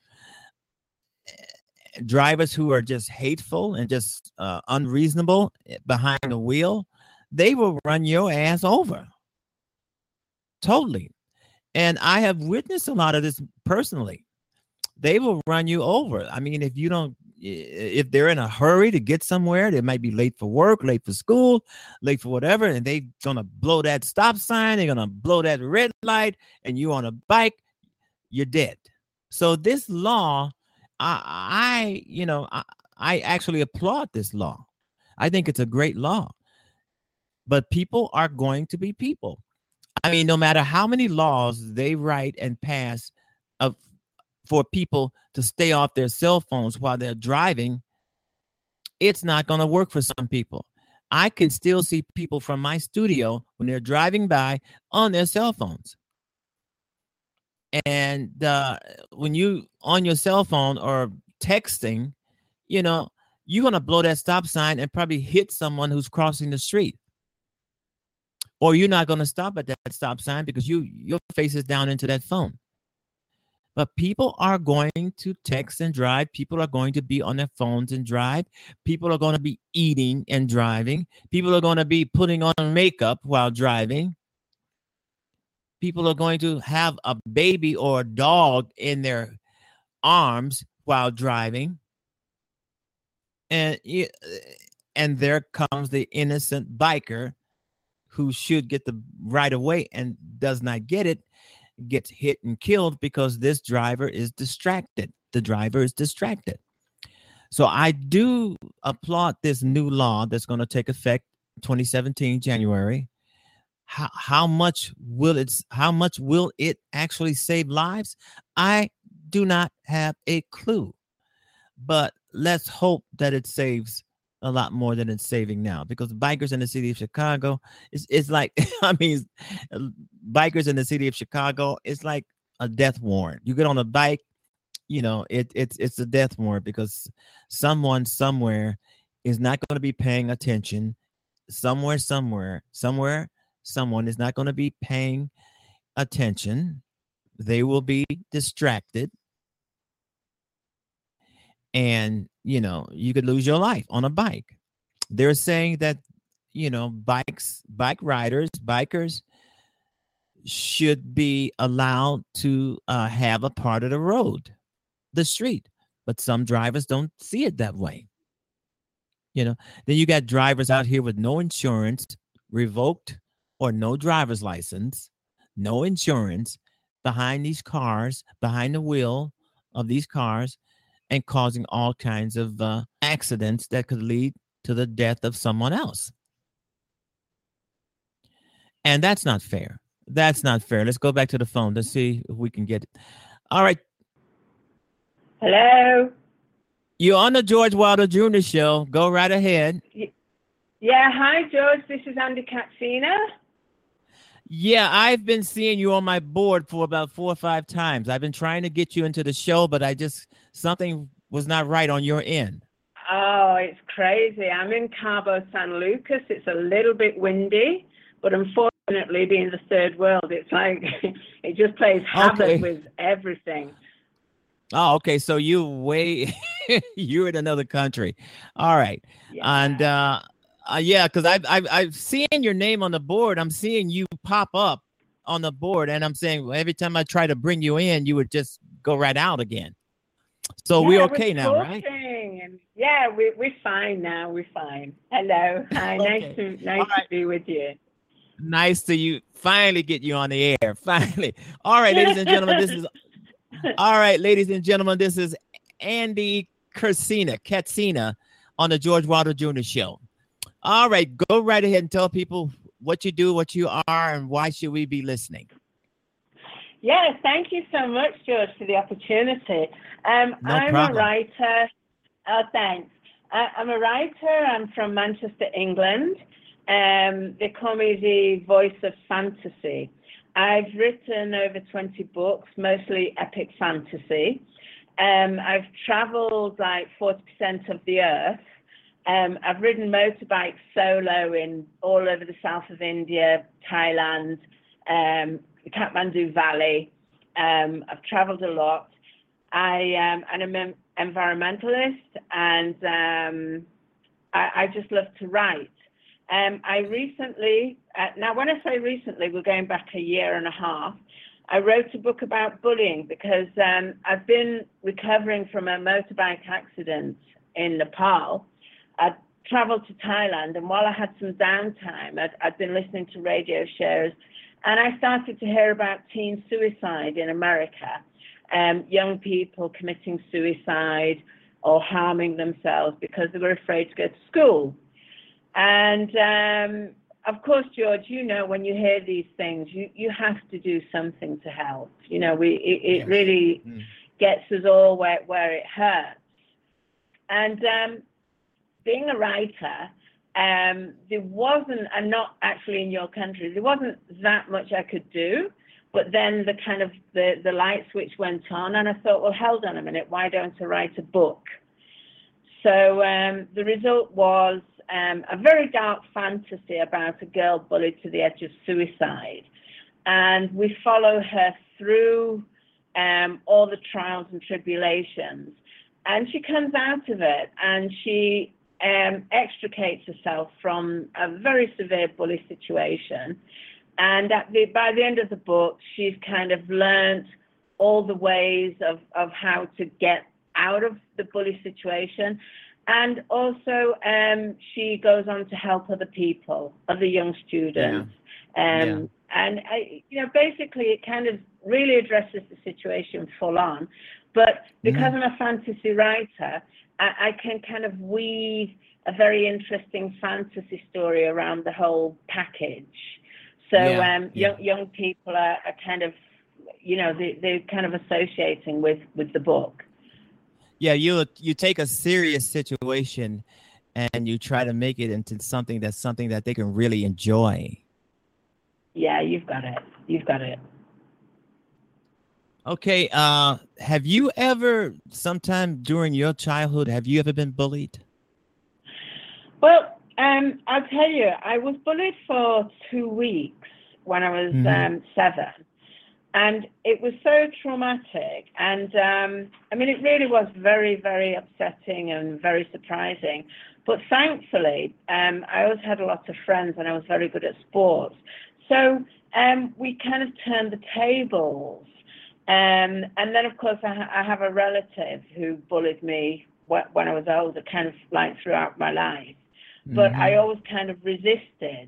drivers who are just hateful and just uh, unreasonable behind the wheel. They will run your ass over. Totally. And I have witnessed a lot of this personally. They will run you over. I mean, if you don't, if they're in a hurry to get somewhere, they might be late for work, late for school, late for whatever, and they're going to blow that stop sign, they're going to blow that red light, and you on a bike, you're dead. So this law, I, I you know, I, I actually applaud this law. I think it's a great law. But people are going to be people. I mean, no matter how many laws they write and pass of for people to stay off their cell phones while they're driving, it's not going to work for some people. I can still see people from my studio when they're driving by on their cell phones. And uh, when you on your cell phone or texting, you know, you're going to blow that stop sign and probably hit someone who's crossing the street. Or you're not going to stop at that stop sign because you your face is down into that phone. But people are going to text and drive. People are going to be on their phones and drive. People are going to be eating and driving. People are going to be putting on makeup while driving. People are going to have a baby or a dog in their arms while driving. And, and there comes the innocent biker who should get the right of way and does not get it, gets hit and killed because this driver is distracted. The driver is distracted. So I do applaud this new law that's going to take effect twenty seventeen January. How how much will it how much will it actually save lives? I do not have a clue. But let's hope that it saves a lot more than it's saving now, because bikers in the city of Chicago, it's, it's like, I mean, bikers in the city of Chicago, it's like a death warrant. You get on a bike, you know, it, it's, it's a death warrant because someone somewhere is not going to be paying attention. Somewhere, somewhere, somewhere, someone is not going to be paying attention. They will be distracted. And, you know, you could lose your life on a bike. They're saying that, you know, bikes, bike riders, bikers should be allowed to uh, have a part of the road, the street. But some drivers don't see it that way. You know, then you got drivers out here with no insurance, revoked or no driver's license, no insurance, behind these cars, behind the wheel of these cars, and causing all kinds of uh, accidents that could lead to the death of someone else. And that's not fair. That's not fair. Let's go back to the phone. Let's see if we can get it. All right. Hello. You're on the George Wilder Junior Show. Go right ahead. Yeah. Hi, George. This is Andy Katsina. Yeah, I've been seeing you on my board for about four or five times. I've been trying to get you into the show, but I just, something was not right on your end. Oh, it's crazy. I'm in Cabo San Lucas. It's a little bit windy, but unfortunately, being the third world, it's like it just plays havoc Okay. with everything. Oh, okay. So you way, you're in another country. All right. Yeah. And, uh, Uh, yeah, because I've, I've I've seen your name on the board. I'm seeing you pop up on the board, and I'm saying well, every time I try to bring you in, you would just go right out again. So yeah, we're okay we're now, right? And yeah, we, we're fine now. We're fine. Hello. Hi. Okay. Nice to nice All right. to be with you. Nice to you finally get you on the air. Finally. All right, ladies and gentlemen, this is all right, ladies and gentlemen, this is Andy Katsina, Katsina on the George Wilder Junior Show. All right, go right ahead and tell people what you do, what you are, and why should we be listening? Yeah, thank you so much, George, for the opportunity. Um, No I'm problem. a writer. Oh, thanks. I, I'm a writer. I'm from Manchester, England. Um, they call me the voice of fantasy. I've written over twenty books, mostly epic fantasy. Um, I've traveled like forty percent of the earth. Um, I've ridden motorbikes solo in all over the south of India, Thailand, um, the Kathmandu Valley. Um, I've traveled a lot. I um, am an environmentalist, and um, I, I just love to write. Um, I recently, uh, now when I say recently, we're going back a year and a half, I wrote a book about bullying because um, I've been recovering from a motorbike accident in Nepal. I'd traveled to Thailand, and while I had some downtime, I'd, I'd been listening to radio shows, and I started to hear about teen suicide in America, um, young people committing suicide or harming themselves because they were afraid to go to school. And um, of course, George, you know, when you hear these things, you, you have to do something to help. You know, we it, it Yes. really Mm. gets us all where, where it hurts. And um, being a writer, um, there wasn't, and not actually in your country, there wasn't that much I could do. But then the kind of the, the light switch went on, and I thought, well, hold on a minute, why don't I write a book? So um, the result was um, a very dark fantasy about a girl bullied to the edge of suicide. And we follow her through um, all the trials and tribulations. And she comes out of it, and she um, extricates herself from a very severe bully situation. And at the, by the end of the book, she's kind of learned all the ways of, of how to get out of the bully situation. And also, um, she goes on to help other people, other young students. Yeah. Um, Yeah. And, I, you know, basically, it kind of really addresses the situation full on. But because Mhm. I'm a fantasy writer, I, I can kind of weave a very interesting fantasy story around the whole package. So Yeah, um, yeah. young young people are, are kind of, you know, they, they're kind of associating with, with the book. Yeah, you you take a serious situation and you try to make it into something that's something that they can really enjoy. Yeah, you've got it. You've got it. Okay, uh, have you ever, sometime during your childhood, have you ever been bullied? Well, um, I'll tell you, I was bullied for two weeks when I was Mhm. um, seven. And it was so traumatic. And um, I mean, it really was very, very upsetting and very surprising. But thankfully, um, I always had a lot of friends, and I was very good at sports. So um, we kind of turned the tables. Um, and then, of course, I, ha- I have a relative who bullied me wh- when I was older, kind of like throughout my life. But I Mhm. always kind of resisted.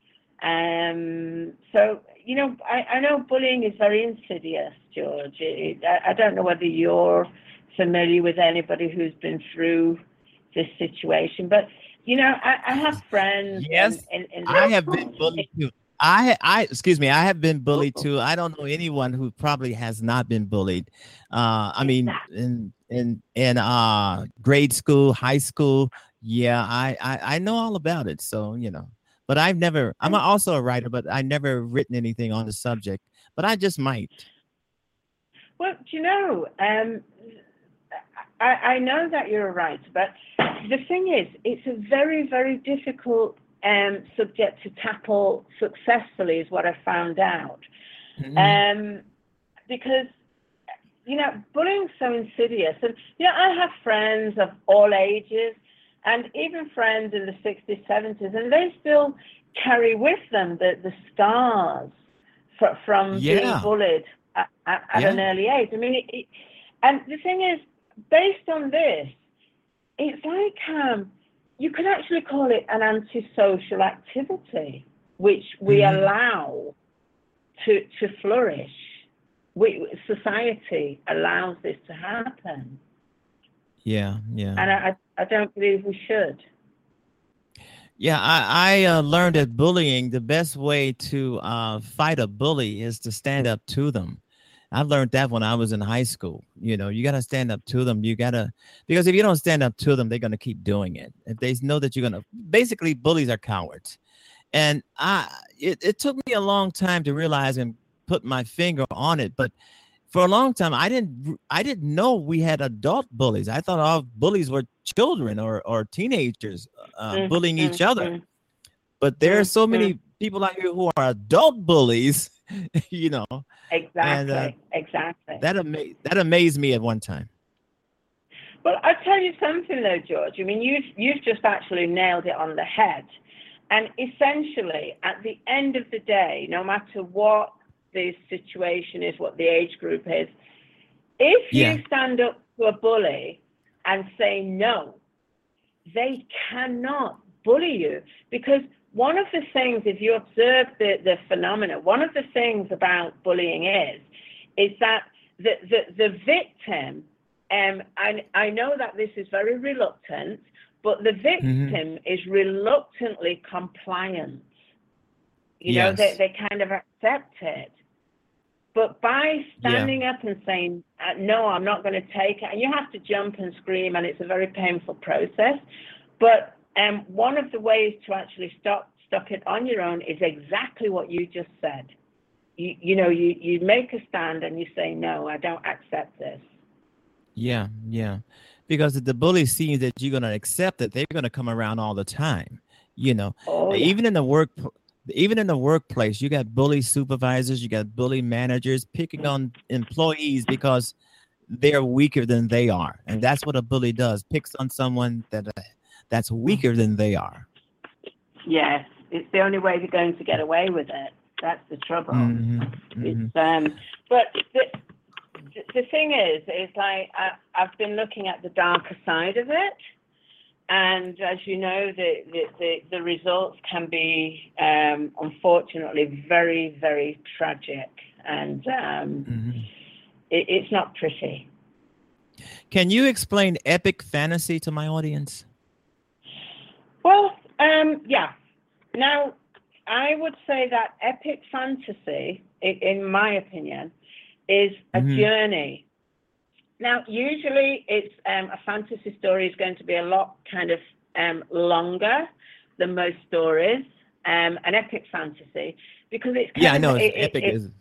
Um, so, you know, I, I know bullying is very insidious, George. It, I, I don't know whether you're familiar with anybody who's been through this situation, but, you know, I, I have friends. Yes, in, in, in I have been bullied too. I, I, excuse me, I have been bullied too. I don't know anyone who probably has not been bullied. Uh, I mean, in in in uh grade school, high school, yeah, I, I I know all about it. So you know, but I've never. I'm also a writer, but I never written anything on the subject. But I just might. Well, do you know, um, I, I know that you're a writer, but the thing is, it's a very, very difficult um, subject to tackle successfully, is what I found out. Mhm. Um, because, you know, bullying's so insidious. And, you know, I have friends of all ages, and even friends in the sixties, seventies, and they still carry with them the, the scars fr- from being Yeah. bullied at, at, at Yeah. an early age. I mean, it, it, and the thing is, based on this, it's like um, you could actually call it an antisocial activity, which we Mhm. allow to to flourish. We, society allows this to happen, Yeah, yeah. and I, I don't believe we should. Yeah, I, I uh, learned that bullying, the best way to uh, fight a bully is to stand up to them. I learned that when I was in high school. You know, you got to stand up to them. You got to, because if you don't stand up to them, they're going to keep doing it. If they know that you're going to, basically, bullies are cowards. And I, it, it took me a long time to realize and put my finger on it. But for a long time, I didn't I didn't know we had adult bullies. I thought all bullies were children or or teenagers uh, Mm, bullying mm, each other. mm, But there are mm, so mm. many people out here who are adult bullies, you know, Exactly, and uh, exactly. that ama- that amazed me at one time. Well, I'll tell you something though, George. I mean, you've you've just actually nailed it on the head. And essentially, at the end of the day, no matter what the situation is, what the age group is, if Yeah. you stand up to a bully and say no, they cannot bully you. Because one of the things, if you observe the, the phenomena, one of the things about bullying is, is that the, the, the victim, um, and I know that this is very reluctant, but the victim Mm-hmm. is reluctantly compliant. You know, Yes. they, they kind of accept it. But by standing Yeah. up and saying, uh, no, I'm not going to take it, and you have to jump and scream, and it's a very painful process. But um, one of the ways to actually stop stop it on your own is exactly what you just said. You, you know, you, you make a stand and you say, no, I don't accept this. Yeah, yeah. Because if the bully sees that you're going to accept it, they're going to come around all the time. You know, Oh, yeah. even in the work, even in the workplace, you got bully supervisors, you got bully managers picking on employees because they're weaker than they are, and that's what a bully does: picks on someone that uh, that's weaker than they are. Yes, it's the only way they're going to get away with it. That's the trouble. Mhm, mhm. It's um, but the, the thing is, is like I, I've been looking at the darker side of it, and as you know, the the, the, the results can be um, unfortunately very, very tragic, and um, Mhm. it, it's not pretty. Can you explain epic fantasy to my audience? Well, um, yeah. Now, I would say that epic fantasy, i- in my opinion, is a Mhm. journey. Now, usually it's um, a fantasy story is going to be a lot kind of um, longer than most stories, um, an epic fantascy, because it's kind Yeah, I of, know. It's it, it, epic it, is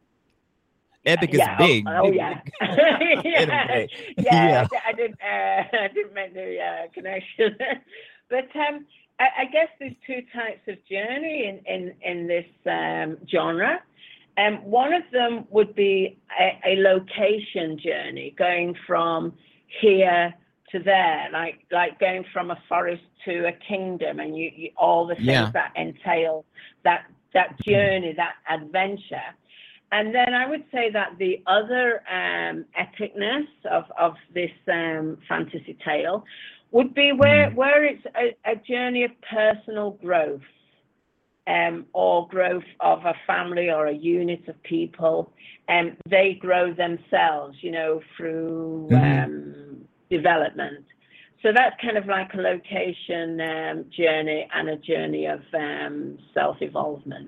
epic yeah, is big. Oh, oh big, yeah. big. yeah. Anyway, yeah, yeah. I, I didn't, uh, I didn't make the uh, connection. But um, I, I guess there's two types of journey in, in, in this um, genre. Um, one of them would be a, a location journey, going from here to there, like like going from a forest to a kingdom, and you, you all the things Yeah. that entail that that journey, that adventure. And then I would say that the other um, epicness of, of this um, fantasy tale would be where, Mhm. where it's a, a journey of personal growth, um, or growth of a family or a unit of people. And um, they grow themselves, you know, through Mhm. um, development. So that's kind of like a location um, journey and a journey of um, self-evolvement.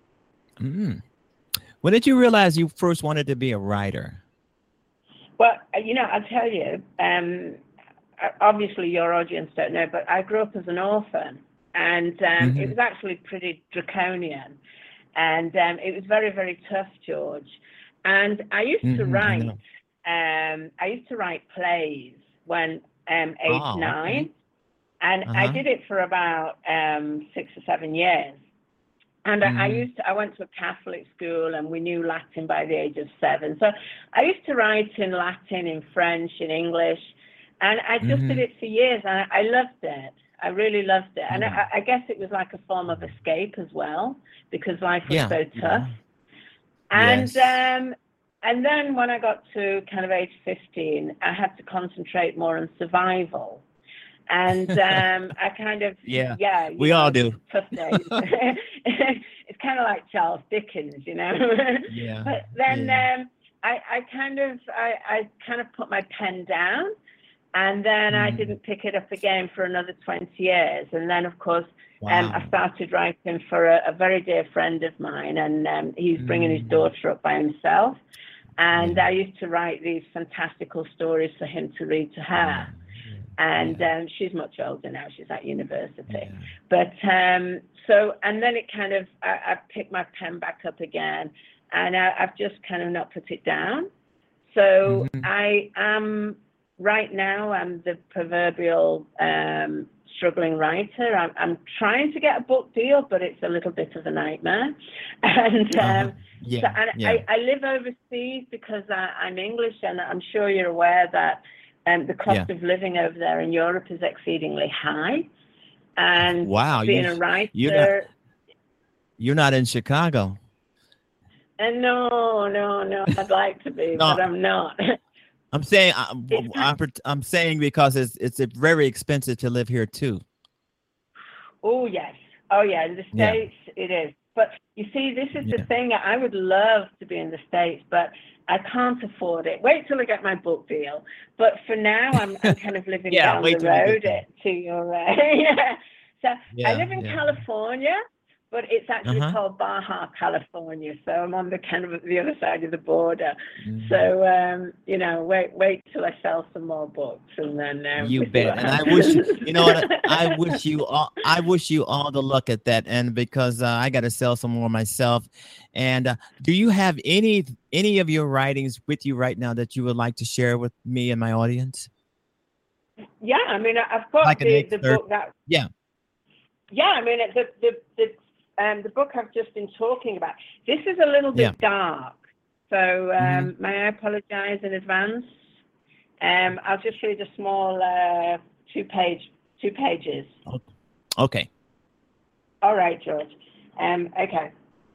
Mm. When did you realize you first wanted to be a writer? Well, you know, I'll tell you, um, obviously your audience don't know, but I grew up as an orphan, and um, Mhm. it was actually pretty draconian, and um, it was very, very tough, George. And I used to Mhm, I write, know. um, I used to write plays when um, age Oh, nine, okay. and I Uh-huh. did it for about um, six or seven years. And I, I Mhm. used to, I went to a Catholic school, and we knew Latin by the age of seven. So I used to write in Latin, in French, in English, and I just did Mhm. it for years, and I, I loved it. I really loved it, and Yeah. I, I guess it was like a form of escape as well, because life was Yeah. so tough. Yeah. And Yes. um, and then when I got to kind of age fifteen, I had to concentrate more on survival. And um, I kind of, Yeah. yeah, you We know, all do. tough days. It's kind of like Charles Dickens, you know. Yeah. But then Yeah. um, I, I kind of, I, I kind of put my pen down, and then I Mhm. didn't pick it up again for another twenty years. And then, of course, um, I Wow. started writing for a, a very dear friend of mine, and um, he's bringing his Mhm. daughter up by himself. And Yeah. I used to write these fantastical stories for him to read to her. Yeah. And Yeah. um, she's much older now. She's at university. Yeah. But um, so, and then it kind of, I, I picked my pen back up again, and I, I've just kind of not put it down. So Mhm. I am, right now, I'm the proverbial um, struggling writer. I'm, I'm trying to get a book deal, but it's a little bit of a nightmare. And um, Uh-huh. so, Yeah. and Yeah. I, I live overseas because I, I'm English, and I'm sure you're aware that um, the cost Yeah. of living over there in Europe is exceedingly high. And Wow. being You a writer, you're not you're not in Chicago. and no, no, no, I'd like to be, No, but I'm not. I'm saying I, It's I'm, I'm saying because it's it's very expensive to live here too. Oh, yes. Oh, yeah. In the Yeah. States, it is. But you see, this is Yeah. the thing. I would love to be in the States, but I can't afford it. Wait till I get my book deal. But for now, I'm, I'm kind of living Yeah, down wait the till you get road there. to your. Uh, yeah. So I Yeah, live in yeah. California, but it's actually Uh-huh. called Baja, California. So I'm on the kind of the other side of the border. Mhm. So um, you know, wait, wait till I sell some more books, and then um, You we see bet. what And I wish you, happens. you know what? I wish you all, I wish you all the luck at that. And because uh, I got to sell some more myself. And uh, do you have any, any of your writings with you right now that you would like to share with me and my audience? Yeah, I mean, I- I've got Like an the, the excerpt? book that. Yeah. Yeah, I mean, the the the um the book I've just been talking about. This is a little bit dark, so um, Mhm. may I apologize in advance? Um, I'll just read a small uh, two page two pages. Okay. All right, George. Um, okay.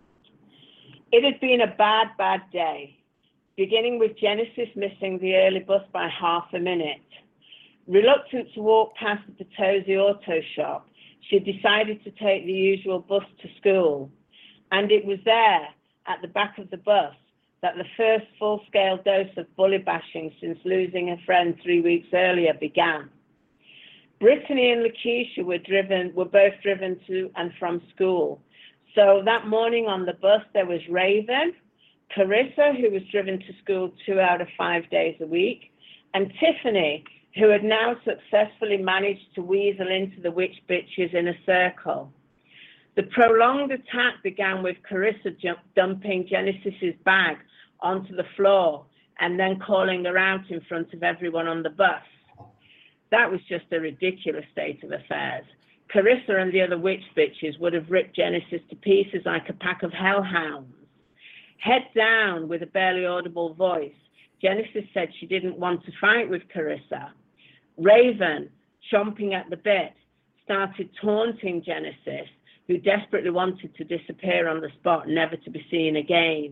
It had been a bad, bad day, beginning with Genesis missing the early bus by half a minute. Reluctant to walk past the Potosi Auto Shop, she decided to take the usual bus to school. And it was there, at the back of the bus, that the first full-scale dose of bully bashing since losing a friend three weeks earlier began. Brittany and Lakeisha were driven, were both driven to and from school. So that morning on the bus, there was Raven, Carissa, who was driven to school two out of five days a week, and Tiffany, who had now successfully managed to weasel into the witch bitches in a circle. The prolonged attack began with Carissa jump, dumping Genesis's bag onto the floor and then calling her out in front of everyone on the bus. That was just a ridiculous state of affairs. Carissa and the other witch bitches would have ripped Genesis to pieces like a pack of hellhounds. Head down with a barely audible voice, Genesis said she didn't want to fight with Carissa. Raven, chomping at the bit, started taunting Genesis, who desperately wanted to disappear on the spot, never to be seen again.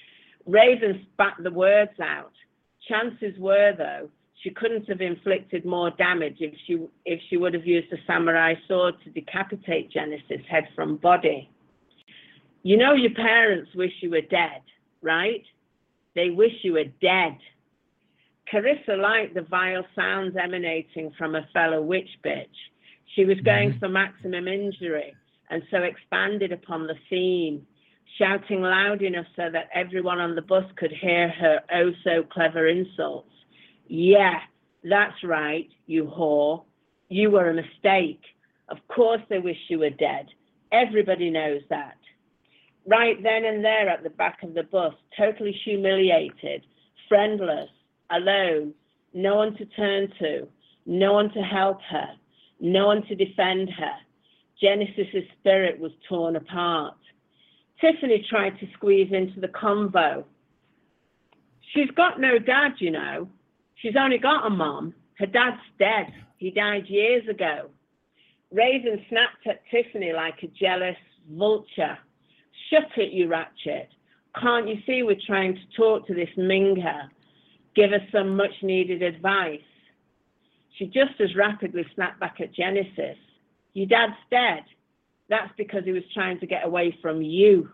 Raven spat the words out. Chances were, though, she couldn't have inflicted more damage if she if she would have used a samurai sword to decapitate Genesis head from body. You know your parents wish you were dead, right? They wish you were dead. Carissa liked the vile sounds emanating from a fellow witch bitch. She was going Mhm. for maximum injury and so expanded upon the theme, shouting loud enough so that everyone on the bus could hear her oh-so-clever insults. Yeah, that's right, you whore. You were a mistake. Of course they wish you were dead. Everybody knows that. Right then and there at the back of the bus, totally humiliated, friendless, alone, no one to turn to, no one to help her, no one to defend her. Genesis's spirit was torn apart. Tiffany tried to squeeze into the convo. She's got no dad, you know. She's only got a mom. Her dad's dead. He died years ago. Raven snapped at Tiffany like a jealous vulture. Shut it, you ratchet. Can't you see we're trying to talk to this Minga? Give us some much needed advice. She just as rapidly snapped back at Genesis. Your dad's dead. That's because he was trying to get away from you.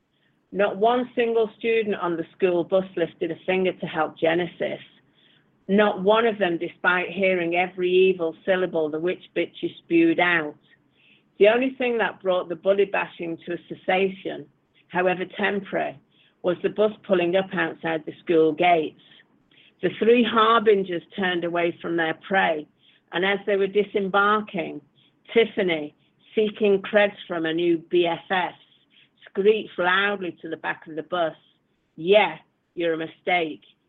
Not one single student on the school bus lifted a finger to help Genesis. Not one of them, despite hearing every evil syllable the witch bitches spewed out. The only thing that brought the bully bashing to a cessation, however temporary, was the bus pulling up outside the school gates. The three harbingers turned away from their prey, and as they were disembarking, Tiffany, seeking creds from her new B F Fs, screeched loudly to the back of the bus, "Yeah, you're a mistake.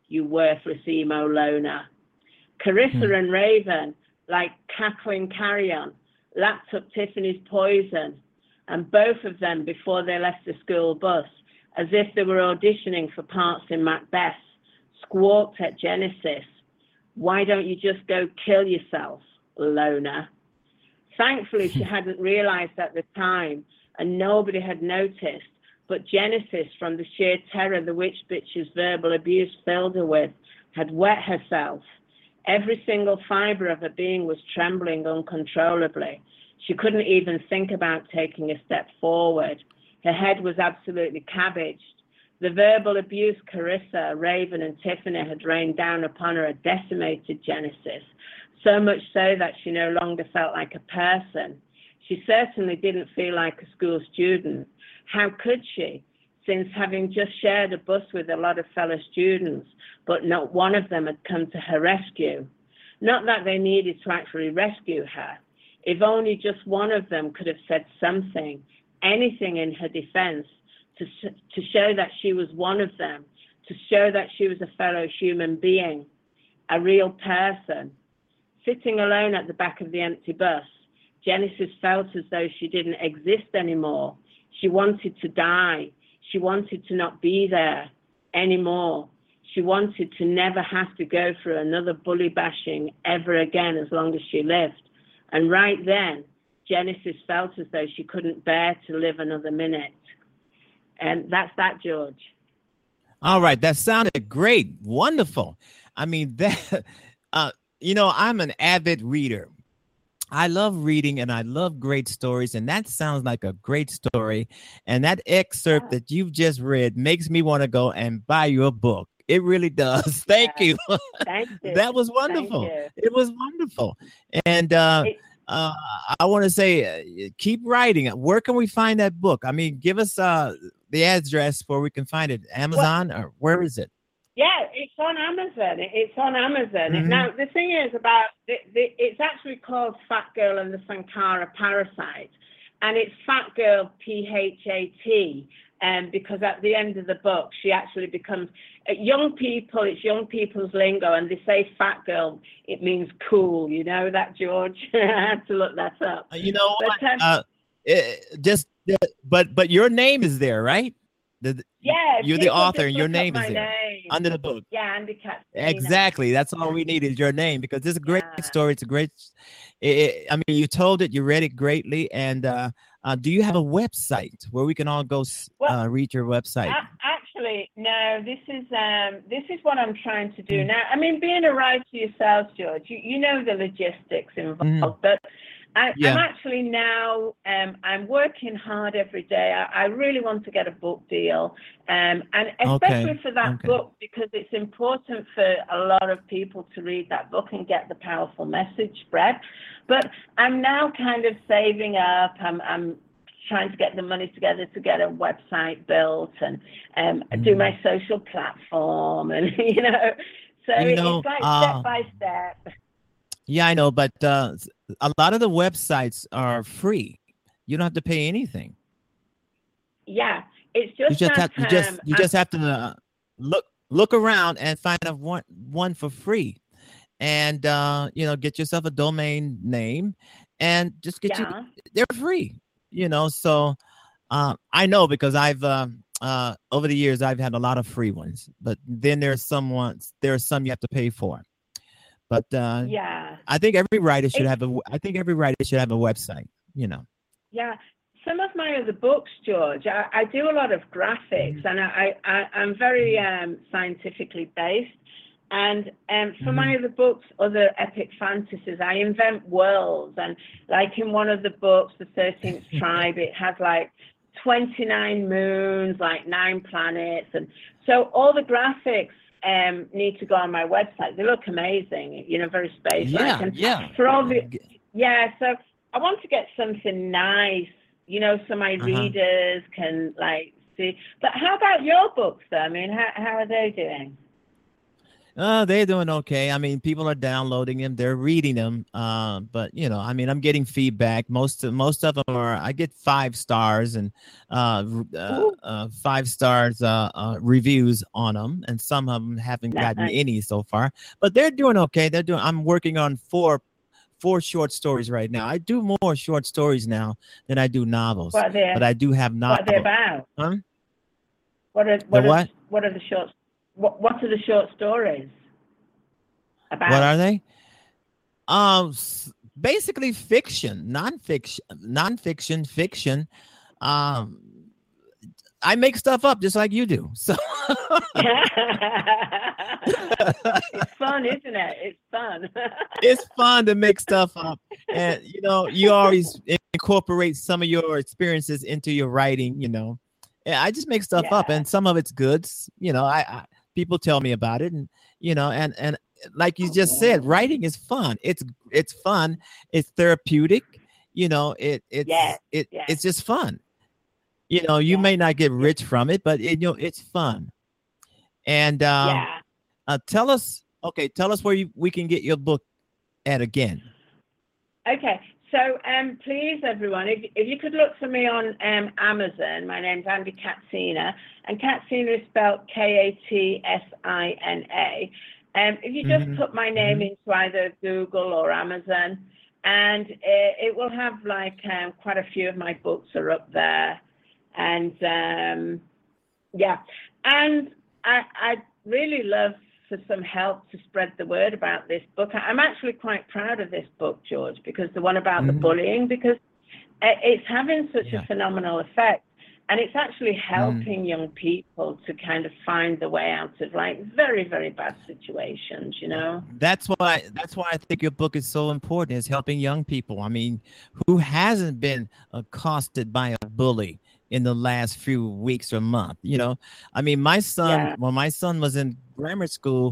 you worthless emo loner. Carissa Hmm. and Raven, like cackling carrion, lapped up Tiffany's poison, and both of them, before they left the school bus, as if they were auditioning for parts in Macbeth, squawked at Genesis, "Why don't you just go kill yourself, loner?" Thankfully, she hadn't realized at the time, and nobody had noticed, but Genesis, from the sheer terror the witch bitch's verbal abuse filled her with, had wet herself. Every single fiber of her being was trembling uncontrollably. She couldn't even think about taking a step forward. Her head was absolutely cabbaged. The verbal abuse Carissa, Raven, and Tiffany had rained down upon her had decimated Genesis, so much so that she no longer felt like a person. She certainly didn't feel like a school student. How could she, since having just shared a bus with a lot of fellow students, but not one of them had come to her rescue? Not that they needed to actually rescue her. If only just one of them could have said something, anything in her defense, to, to show that she was one of them, to show that she was a fellow human being, a real person. Sitting alone at the back of the empty bus, Genesis felt as though she didn't exist anymore. She wanted to die. She wanted to not be there anymore. She wanted to never have to go through another bully bashing ever again as long as she lived. And right then, Genesis felt as though she couldn't bear to live another minute. And that's that, George. All right, that sounded great, wonderful. I mean, that, uh, you know, I'm an avid reader. I love reading and I love great stories, and that sounds like a great story. And that excerpt that you've just read makes me want to go and buy your book. It really does. Thank Yeah. you. Thank you. That was wonderful. Thank you. It was wonderful. And uh, It- uh, I want to say, uh, keep writing. Where can we find that book? I mean, give us uh, the address where we can find it. Amazon, or where is it? Yeah, it's on Amazon. It- It's on Amazon. Mhm. Now, the thing is about the, the, it's actually called Fat Girl and the Sankara Parasite, and it's Fat Girl, P H A T, um, because at the end of the book, she actually becomes uh, young people. It's young people's lingo, and they say Fat Girl. It means cool. You know that, George? I had to look that up. Uh, You know, But, what? um, uh, it, just uh, but but your name is there, right? The, Yeah, you're the people author, just and your look up name is my there name. under the book. Yeah, Andy Katzina. Exactly. That's all we need is your name, because it's a great Yeah. story. It's a great. It, I mean, you told it. You read it greatly. And uh, uh, do you have a website where we can all go s- Well, uh, read your website? A- Actually, no. This is um, this is what I'm trying to do Mm. now. I mean, being a writer yourself, George, you, you know the logistics involved, Mhm. but I, Yeah. I'm actually now um, I'm working hard every day. I, I really want to get a book deal, um, and especially Okay, for that okay. book, because it's important for a lot of people to read that book and get the powerful message spread. But I'm now kind of saving up. I'm, I'm trying to get the money together to get a website built and um, do Mm. my social platform, and you know, so You it- know, it's like uh, step by step. Yeah, I know, but uh, s- a lot of the websites are free. You don't have to pay anything. Yeah, it's You just just that have you just um, you I'm- just have to uh, look look around and find a one one for free, and uh, you know, get yourself a domain name, and just get yeah. you. They're free, you know. So uh, I know, because I've uh, uh, over the years I've had a lot of free ones, but then there's some ones there's some you have to pay for. But uh, Yeah, I think every writer should It's- have a. I think every writer should have a website. You know. yeah. Some of my other books, George, I, I do a lot of graphics, and I, I, I'm very um, scientifically based. And um, for my other books, other epic fantasies, I invent worlds. And like in one of the books, The thirteenth Tribe, it has like twenty-nine moons, like nine planets. And so all the graphics um, need to go on my website. They look amazing, you know, very space-like. Yeah, And yeah. for all the, yeah, so I want to get something nice, you know, so my Uh-huh. readers can like see. But how about your books, though? I mean, how, how are they doing? Uh, they're doing okay. I mean, people are downloading them, they're reading them. Uh, but you know, I mean, I'm getting feedback. Most of most of them are. I get five stars and uh, uh, uh five stars uh, uh reviews on them, and some of them haven't gotten Nice. any so far. But they're doing okay. They're doing. I'm working on four four short stories right now. I do more short stories now than I do novels. What are they? But I do have novels. What are they about? Huh? What are what? The are, what? What are the short? What What are the short stories about? What are they? Um, s- basically fiction, nonfiction, nonfiction, fiction. Um, I make stuff up just like you do. So It's fun, isn't it? It's fun. it's fun to make stuff up, and you know, you always incorporate some of your experiences into your writing. You know, yeah, I just make stuff up, Yeah. and some of it's good. s- You know, I, I people tell me about it, and you know, and and like you just said, writing is fun. It's it's fun. It's therapeutic. You know, it it's Yes, it yes. it's just fun. You know, you Yeah. may not get rich from it, but it, you know, it's fun. And um, Yeah. uh, tell us, okay, tell us where you, we can get your book at again. Okay. So, um, please, everyone, if if you could look for me on um Amazon, my name's Andy Katsina, and Katsina is spelled K A T S I N A. Um, if you just Mhm, put my name into either Google or Amazon, and it, it will have like um, quite a few of my books are up there, and um, yeah, and I I really love for some help to spread the word about this book. I- I'm actually quite proud of this book, George, because the one about the Mhm. bullying, because i- it's having such Yeah. a phenomenal effect, and it's actually Mm. helping young people to kind of find the way out of like very, very bad situations, you know? That's why that's why I think your book is so important, is helping young people. I mean, who hasn't been accosted by a bully in the last few weeks or month? You know, I mean, my son, Yeah. when my son was in grammar school,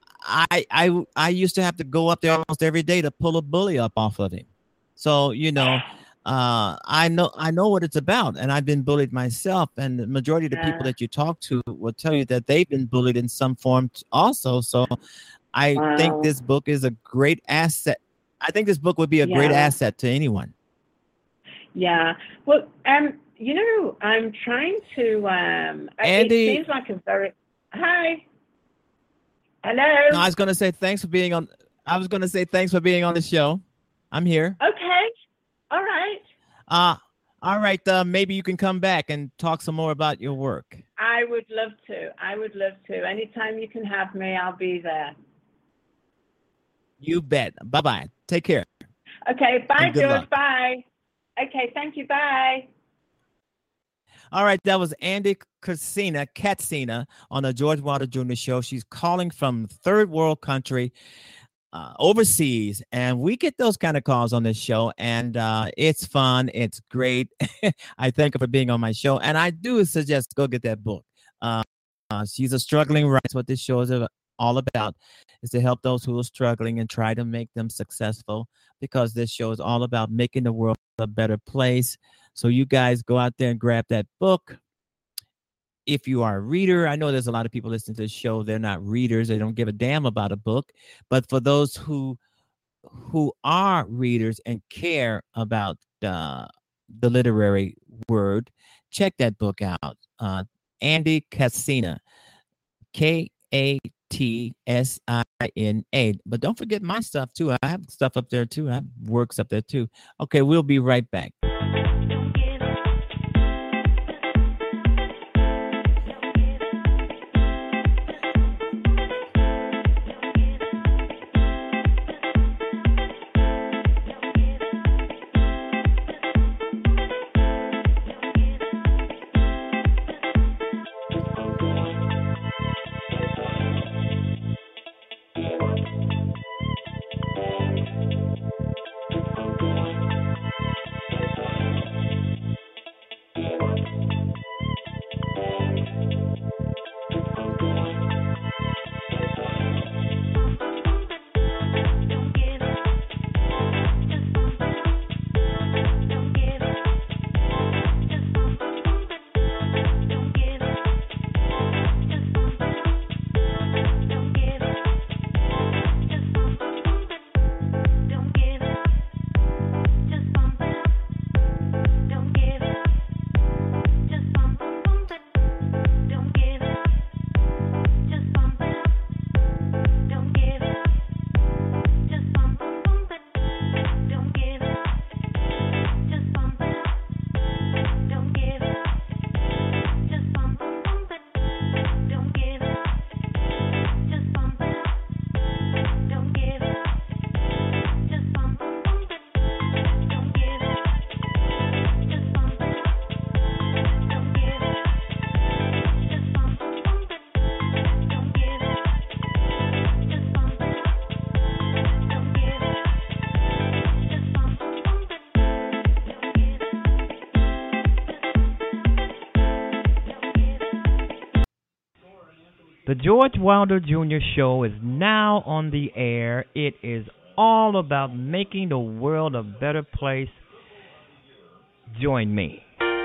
I I I used to have to go up there almost every day to pull a bully up off of him. So, you know, uh, I know I know what it's about, and I've been bullied myself. And the majority of the people Yeah. that you talk to will tell you that they've been bullied in some form t- also. So I think Wow. this book is a great asset. I think this book would be a great Yeah. asset to anyone. Yeah. Well, um, you know, I'm trying to um I- Andy- it seems like a very hi. Hello. No, I was gonna say thanks for being on. I was gonna say thanks for being on the show. I'm here. Okay. All right. Uh all right. Uh, maybe you can come back and talk some more about your work. I would love to. I would love to. Anytime you can have me, I'll be there. You bet. Bye bye. Take care. Okay. Bye, And good George. luck. Bye. Okay. Thank you. Bye. All right, that was Andy Katsina, Katsina on the George Wilder Junior Show. She's calling from third world country, uh, overseas, and we get those kind of calls on this show, and uh, it's fun. It's great. I thank her for being on my show, and I do suggest go get that book. Uh, uh, she's a struggling writer. That's what this show is a- all about, is to help those who are struggling and try to make them successful, because this show is all about making the world a better place. So you guys go out there and grab that book. If you are a reader, I know there's a lot of people listening to this show, they're not readers, they don't give a damn about a book. But for those who who are readers and care about uh, the literary word, check that book out. Uh, Andy Katsina, K A T S I N A. But don't forget my stuff too. I have stuff up there too. I have works up there too. Okay, we'll be right back. The George Wilder Junior Show is now on the air. It is all about making the world a better place. Join me.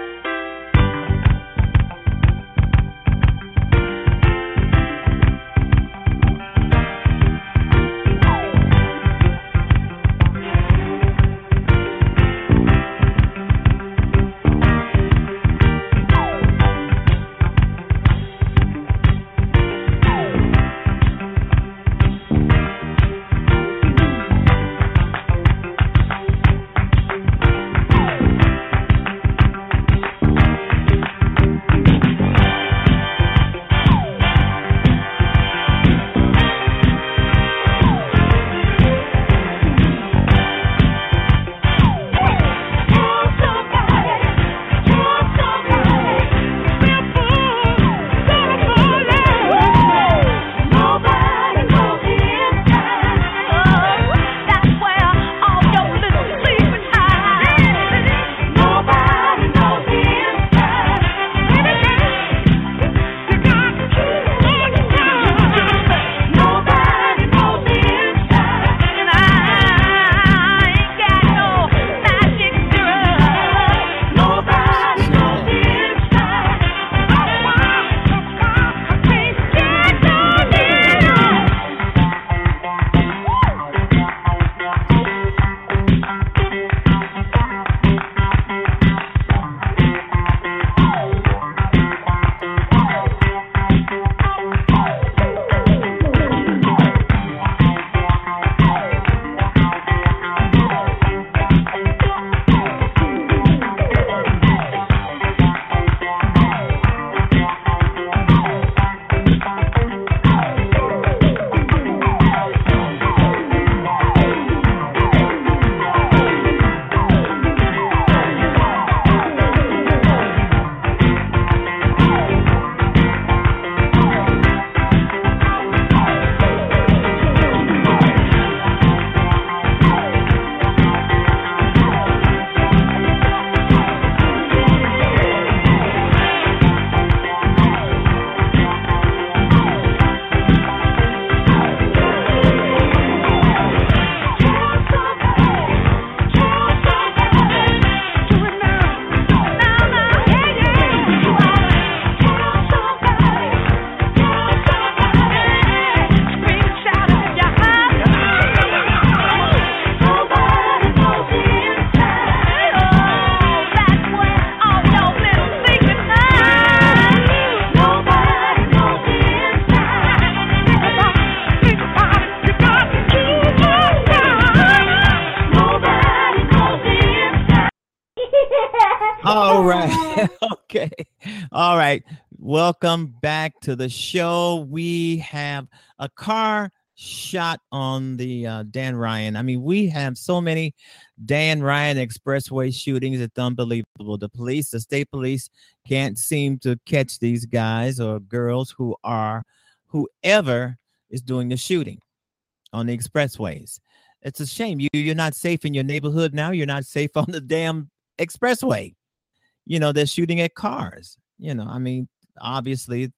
All right. Okay. All right. Welcome back to the show. We have a car shot on the uh, Dan Ryan. I mean, we have so many Dan Ryan Expressway shootings. It's unbelievable. The police, the state police, can't seem to catch these guys or girls who are, whoever is doing the shooting on the expressways. It's a shame. You, you're not safe in your neighborhood now. You're not safe on the damn expressway. You know, they're shooting at cars. You know, I mean, obviously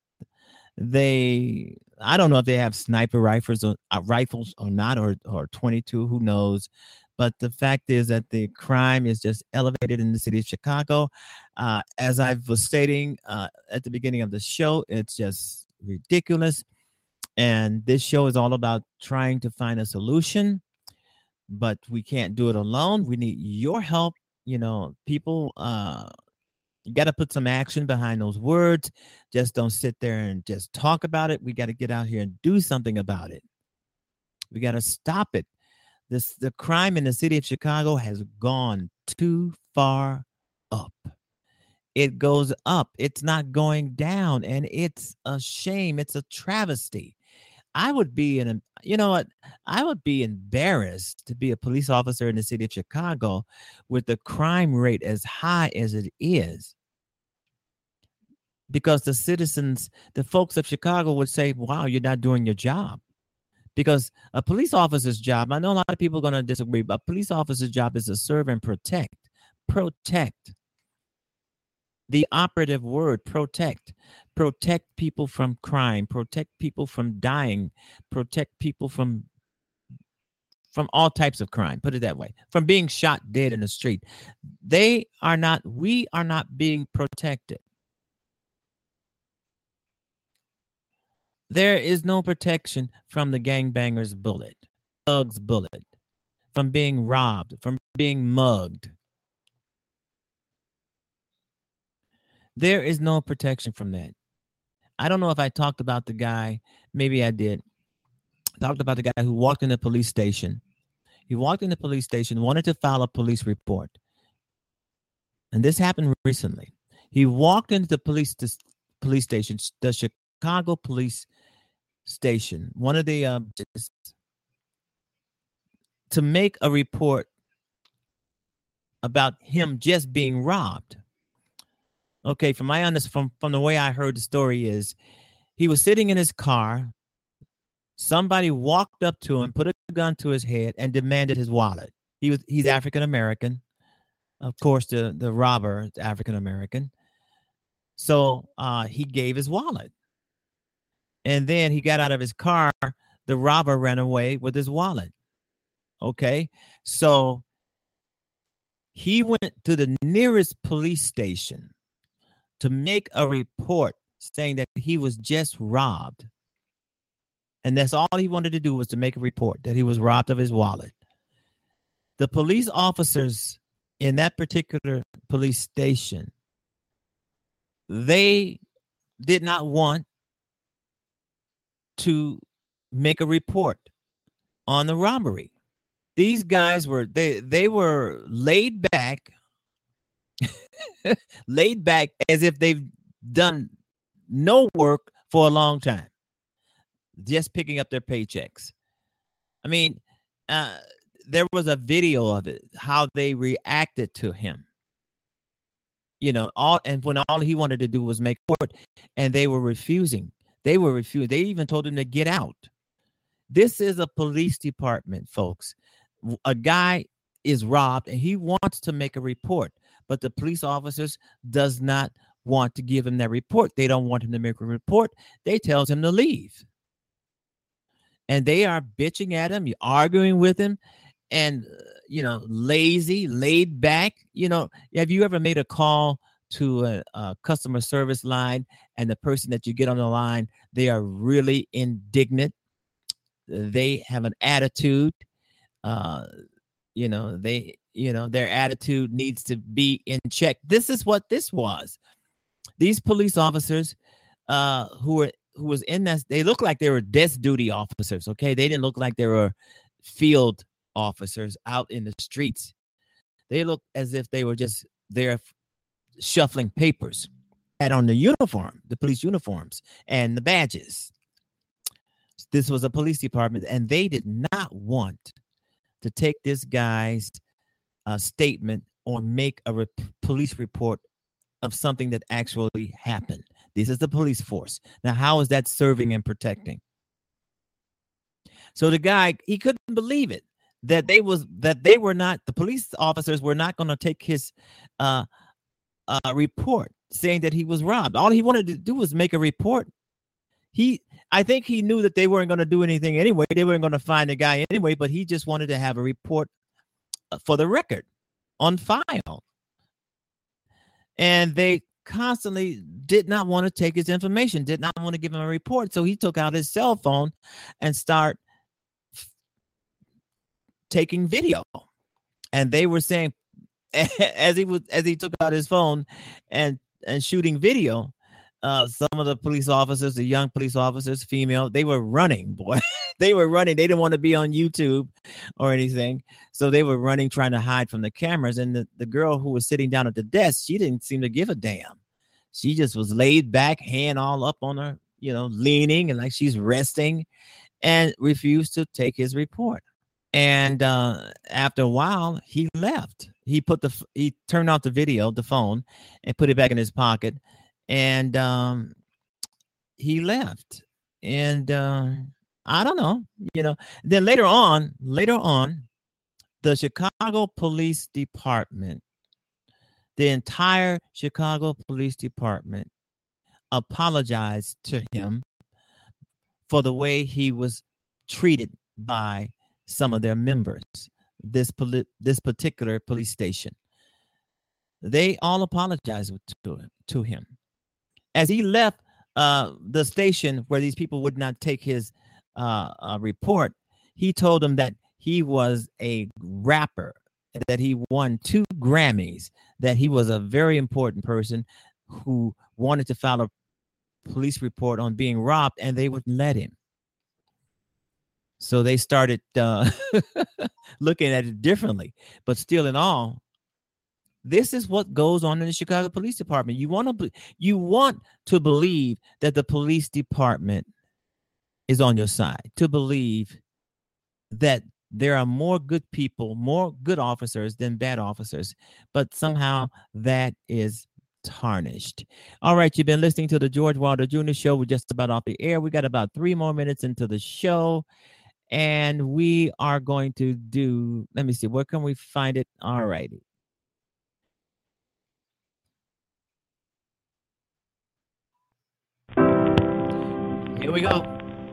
they, I don't know if they have sniper rifles or uh, rifles or not, or, or twenty-two, who knows. But the fact is that the crime is just elevated in the city of Chicago. Uh, as I was stating uh, at the beginning of the show, it's just ridiculous. And this show is all about trying to find a solution, but we can't do it alone. We need your help. You know, people, uh, you got to put some action behind those words. Just don't sit there and just talk about it. We got to get out here and do something about it. We got to stop it. This, the crime in the city of Chicago has gone too far up. It goes up. It's not going down. And it's a shame. It's a travesty. I would be in a, you know what? I would be embarrassed to be a police officer in the city of Chicago with the crime rate as high as it is. Because the citizens, the folks of Chicago would say, wow, you're not doing your job. Because a police officer's job, I know a lot of people are going to disagree, but a police officer's job is to serve and protect. Protect. the operative word, protect. Protect people from crime, protect people from dying, protect people from from all types of crime, put it that way, from being shot dead in the street. They are not, we are not being protected. There is no protection from the gangbanger's bullet, thug's bullet, from being robbed, from being mugged. There is no protection from that. I don't know if I talked about the guy. Maybe I did. Talked about the guy who walked in the police station. He walked in the police station, wanted to file a police report. And this happened recently. He walked into the police police station, the Chicago police station, one of the, uh, to make a report about him just being robbed. Okay, from my honest, from, from the way I heard the story is, he was sitting in his car. Somebody walked up to him, put a gun to his head, and demanded his wallet. He was he's African American, of course. The the robber is African American, so uh, he gave his wallet, and then he got out of his car. The robber ran away with his wallet. Okay, so he went to the nearest police station to make a report saying that he was just robbed. And that's all he wanted to do, was to make a report that he was robbed of his wallet. The police officers in that particular police station, they did not want to make a report on the robbery. These guys were, they, they were laid back, laid back as if they've done no work for a long time, just picking up their paychecks. I mean, uh, there was a video of it, how they reacted to him. You know, all and when all he wanted to do was make court, and they were refusing. They were refusing. They even told him to get out. This is a police department, folks. A guy is robbed and he wants to make a report, but the police officers does not want to give him that report. They don't want him to make a report. They tells him to leave. And they are bitching at him, arguing with him, and, uh, you know, lazy, laid back. You know, have you ever made a call to a, a customer service line, and the person that you get on the line, they are really indignant? They have an attitude. Uh, you know, they, you know, their attitude needs to be in check. This is what this was. These police officers uh, who were who was in that, they looked like they were desk duty officers. Okay, they didn't look like they were field officers out in the streets. They looked as if they were just there shuffling papers. Had on the uniform, the police uniforms, and the badges. This was a police department, and they did not want to take this guy's uh, statement or make a re- police report of something that actually happened. This is the police force. Now, how is that serving and protecting? So the guy, he couldn't believe it, that they was that they were not, the police officers were not going to take his uh, uh, report saying that he was robbed. All he wanted to do was make a report. He, I think he knew that they weren't going to do anything anyway. They weren't going to find the guy anyway, but he just wanted to have a report for the record on file. And they constantly did not want to take his information, did not want to give him a report. So he took out his cell phone and start taking video. And they were saying, as he was, as he took out his phone and, and shooting video, Uh, some of the police officers, the young police officers, female, they were running, boy. They were running. They didn't want to be on YouTube or anything. So they were running, trying to hide from the cameras. And the, the girl who was sitting down at the desk, she didn't seem to give a damn. She just was laid back, hand all up on her, you know, leaning and like she's resting, and refused to take his report. And uh, after a while, he left. He put the, he turned off the video, the phone, and put it back in his pocket. And um, he left. And uh, I don't know, you know, then later on, later on, the Chicago Police Department The entire Chicago Police Department apologized to him for the way he was treated by some of their members, this poli- this particular police station. They all apologized to him, to him. As he left uh, the station where these people would not take his uh, uh, report, he told them that he was a rapper, that he won two Grammys, that he was a very important person who wanted to file a police report on being robbed, and they wouldn't let him. So they started uh, looking at it differently. But still in all, this is what goes on in the Chicago Police Department. You want to you want to believe that the police department is on your side, to believe that there are more good people, more good officers than bad officers, but somehow that is tarnished. All right, you've been listening to the George Wilder Junior Show. We're just about off the air. We got about three more minutes into the show, and we are going to do, let me see, where can we find it? All righty. Here we go.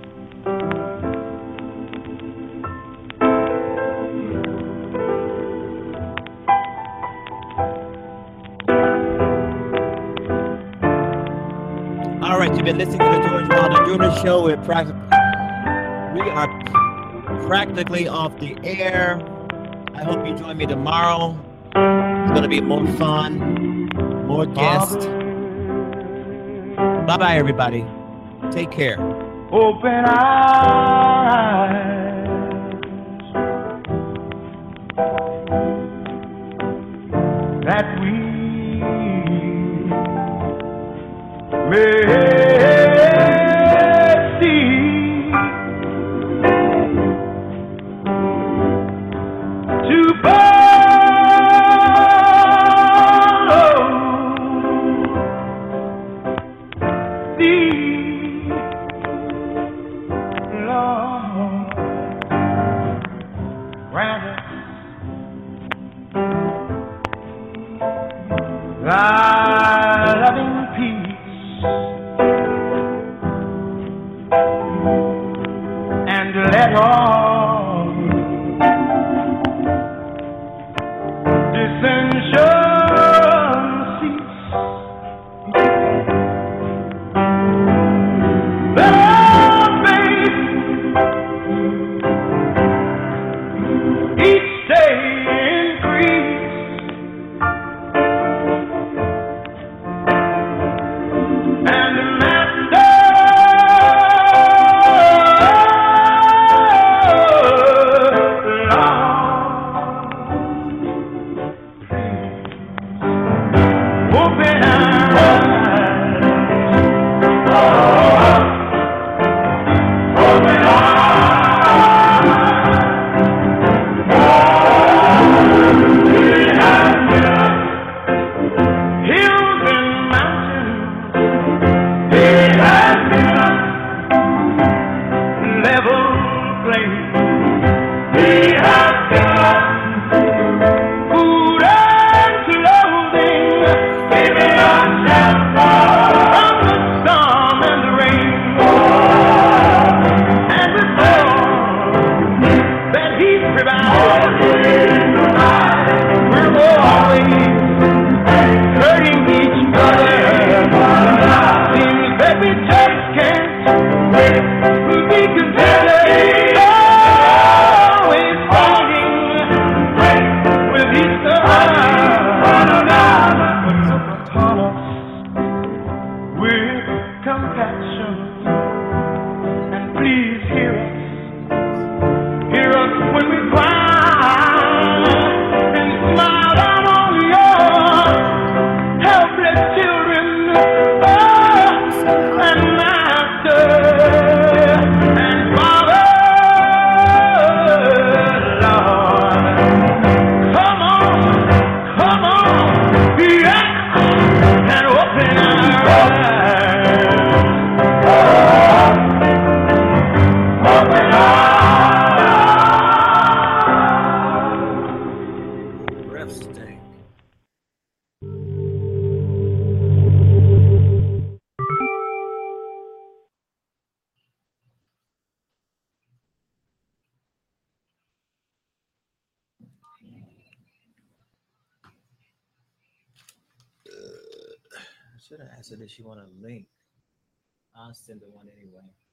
All right, you've been listening to the George Wilder Junior Show. We're practically, we are practically off the air. I hope you join me tomorrow. It's going to be more fun, more guests. Bye-bye, everybody. Take care. Open eyes. That we may see to follow thee, Lord, grant us thy loving peace, and let all dissension cease. Let our faith each day increase, and the Master, Lord, open eyes, open eyes, hills and mountains, He has given us level plains. He has given us food and clothing, giving us shelter from the storm and the rain. And with all that He's provided, we're always hurting each other. Seems that we just can't be contented, always fighting with each other. But upon us with compassion, and please hear us, hear us when we cry, and smile down on your helpless children. Oh, and Master and Father, Lord, come on, come on, yeah, and open our eyes, open our eyes. Breath stink. should have asked her if she wanted a link. I'll send her one anyway.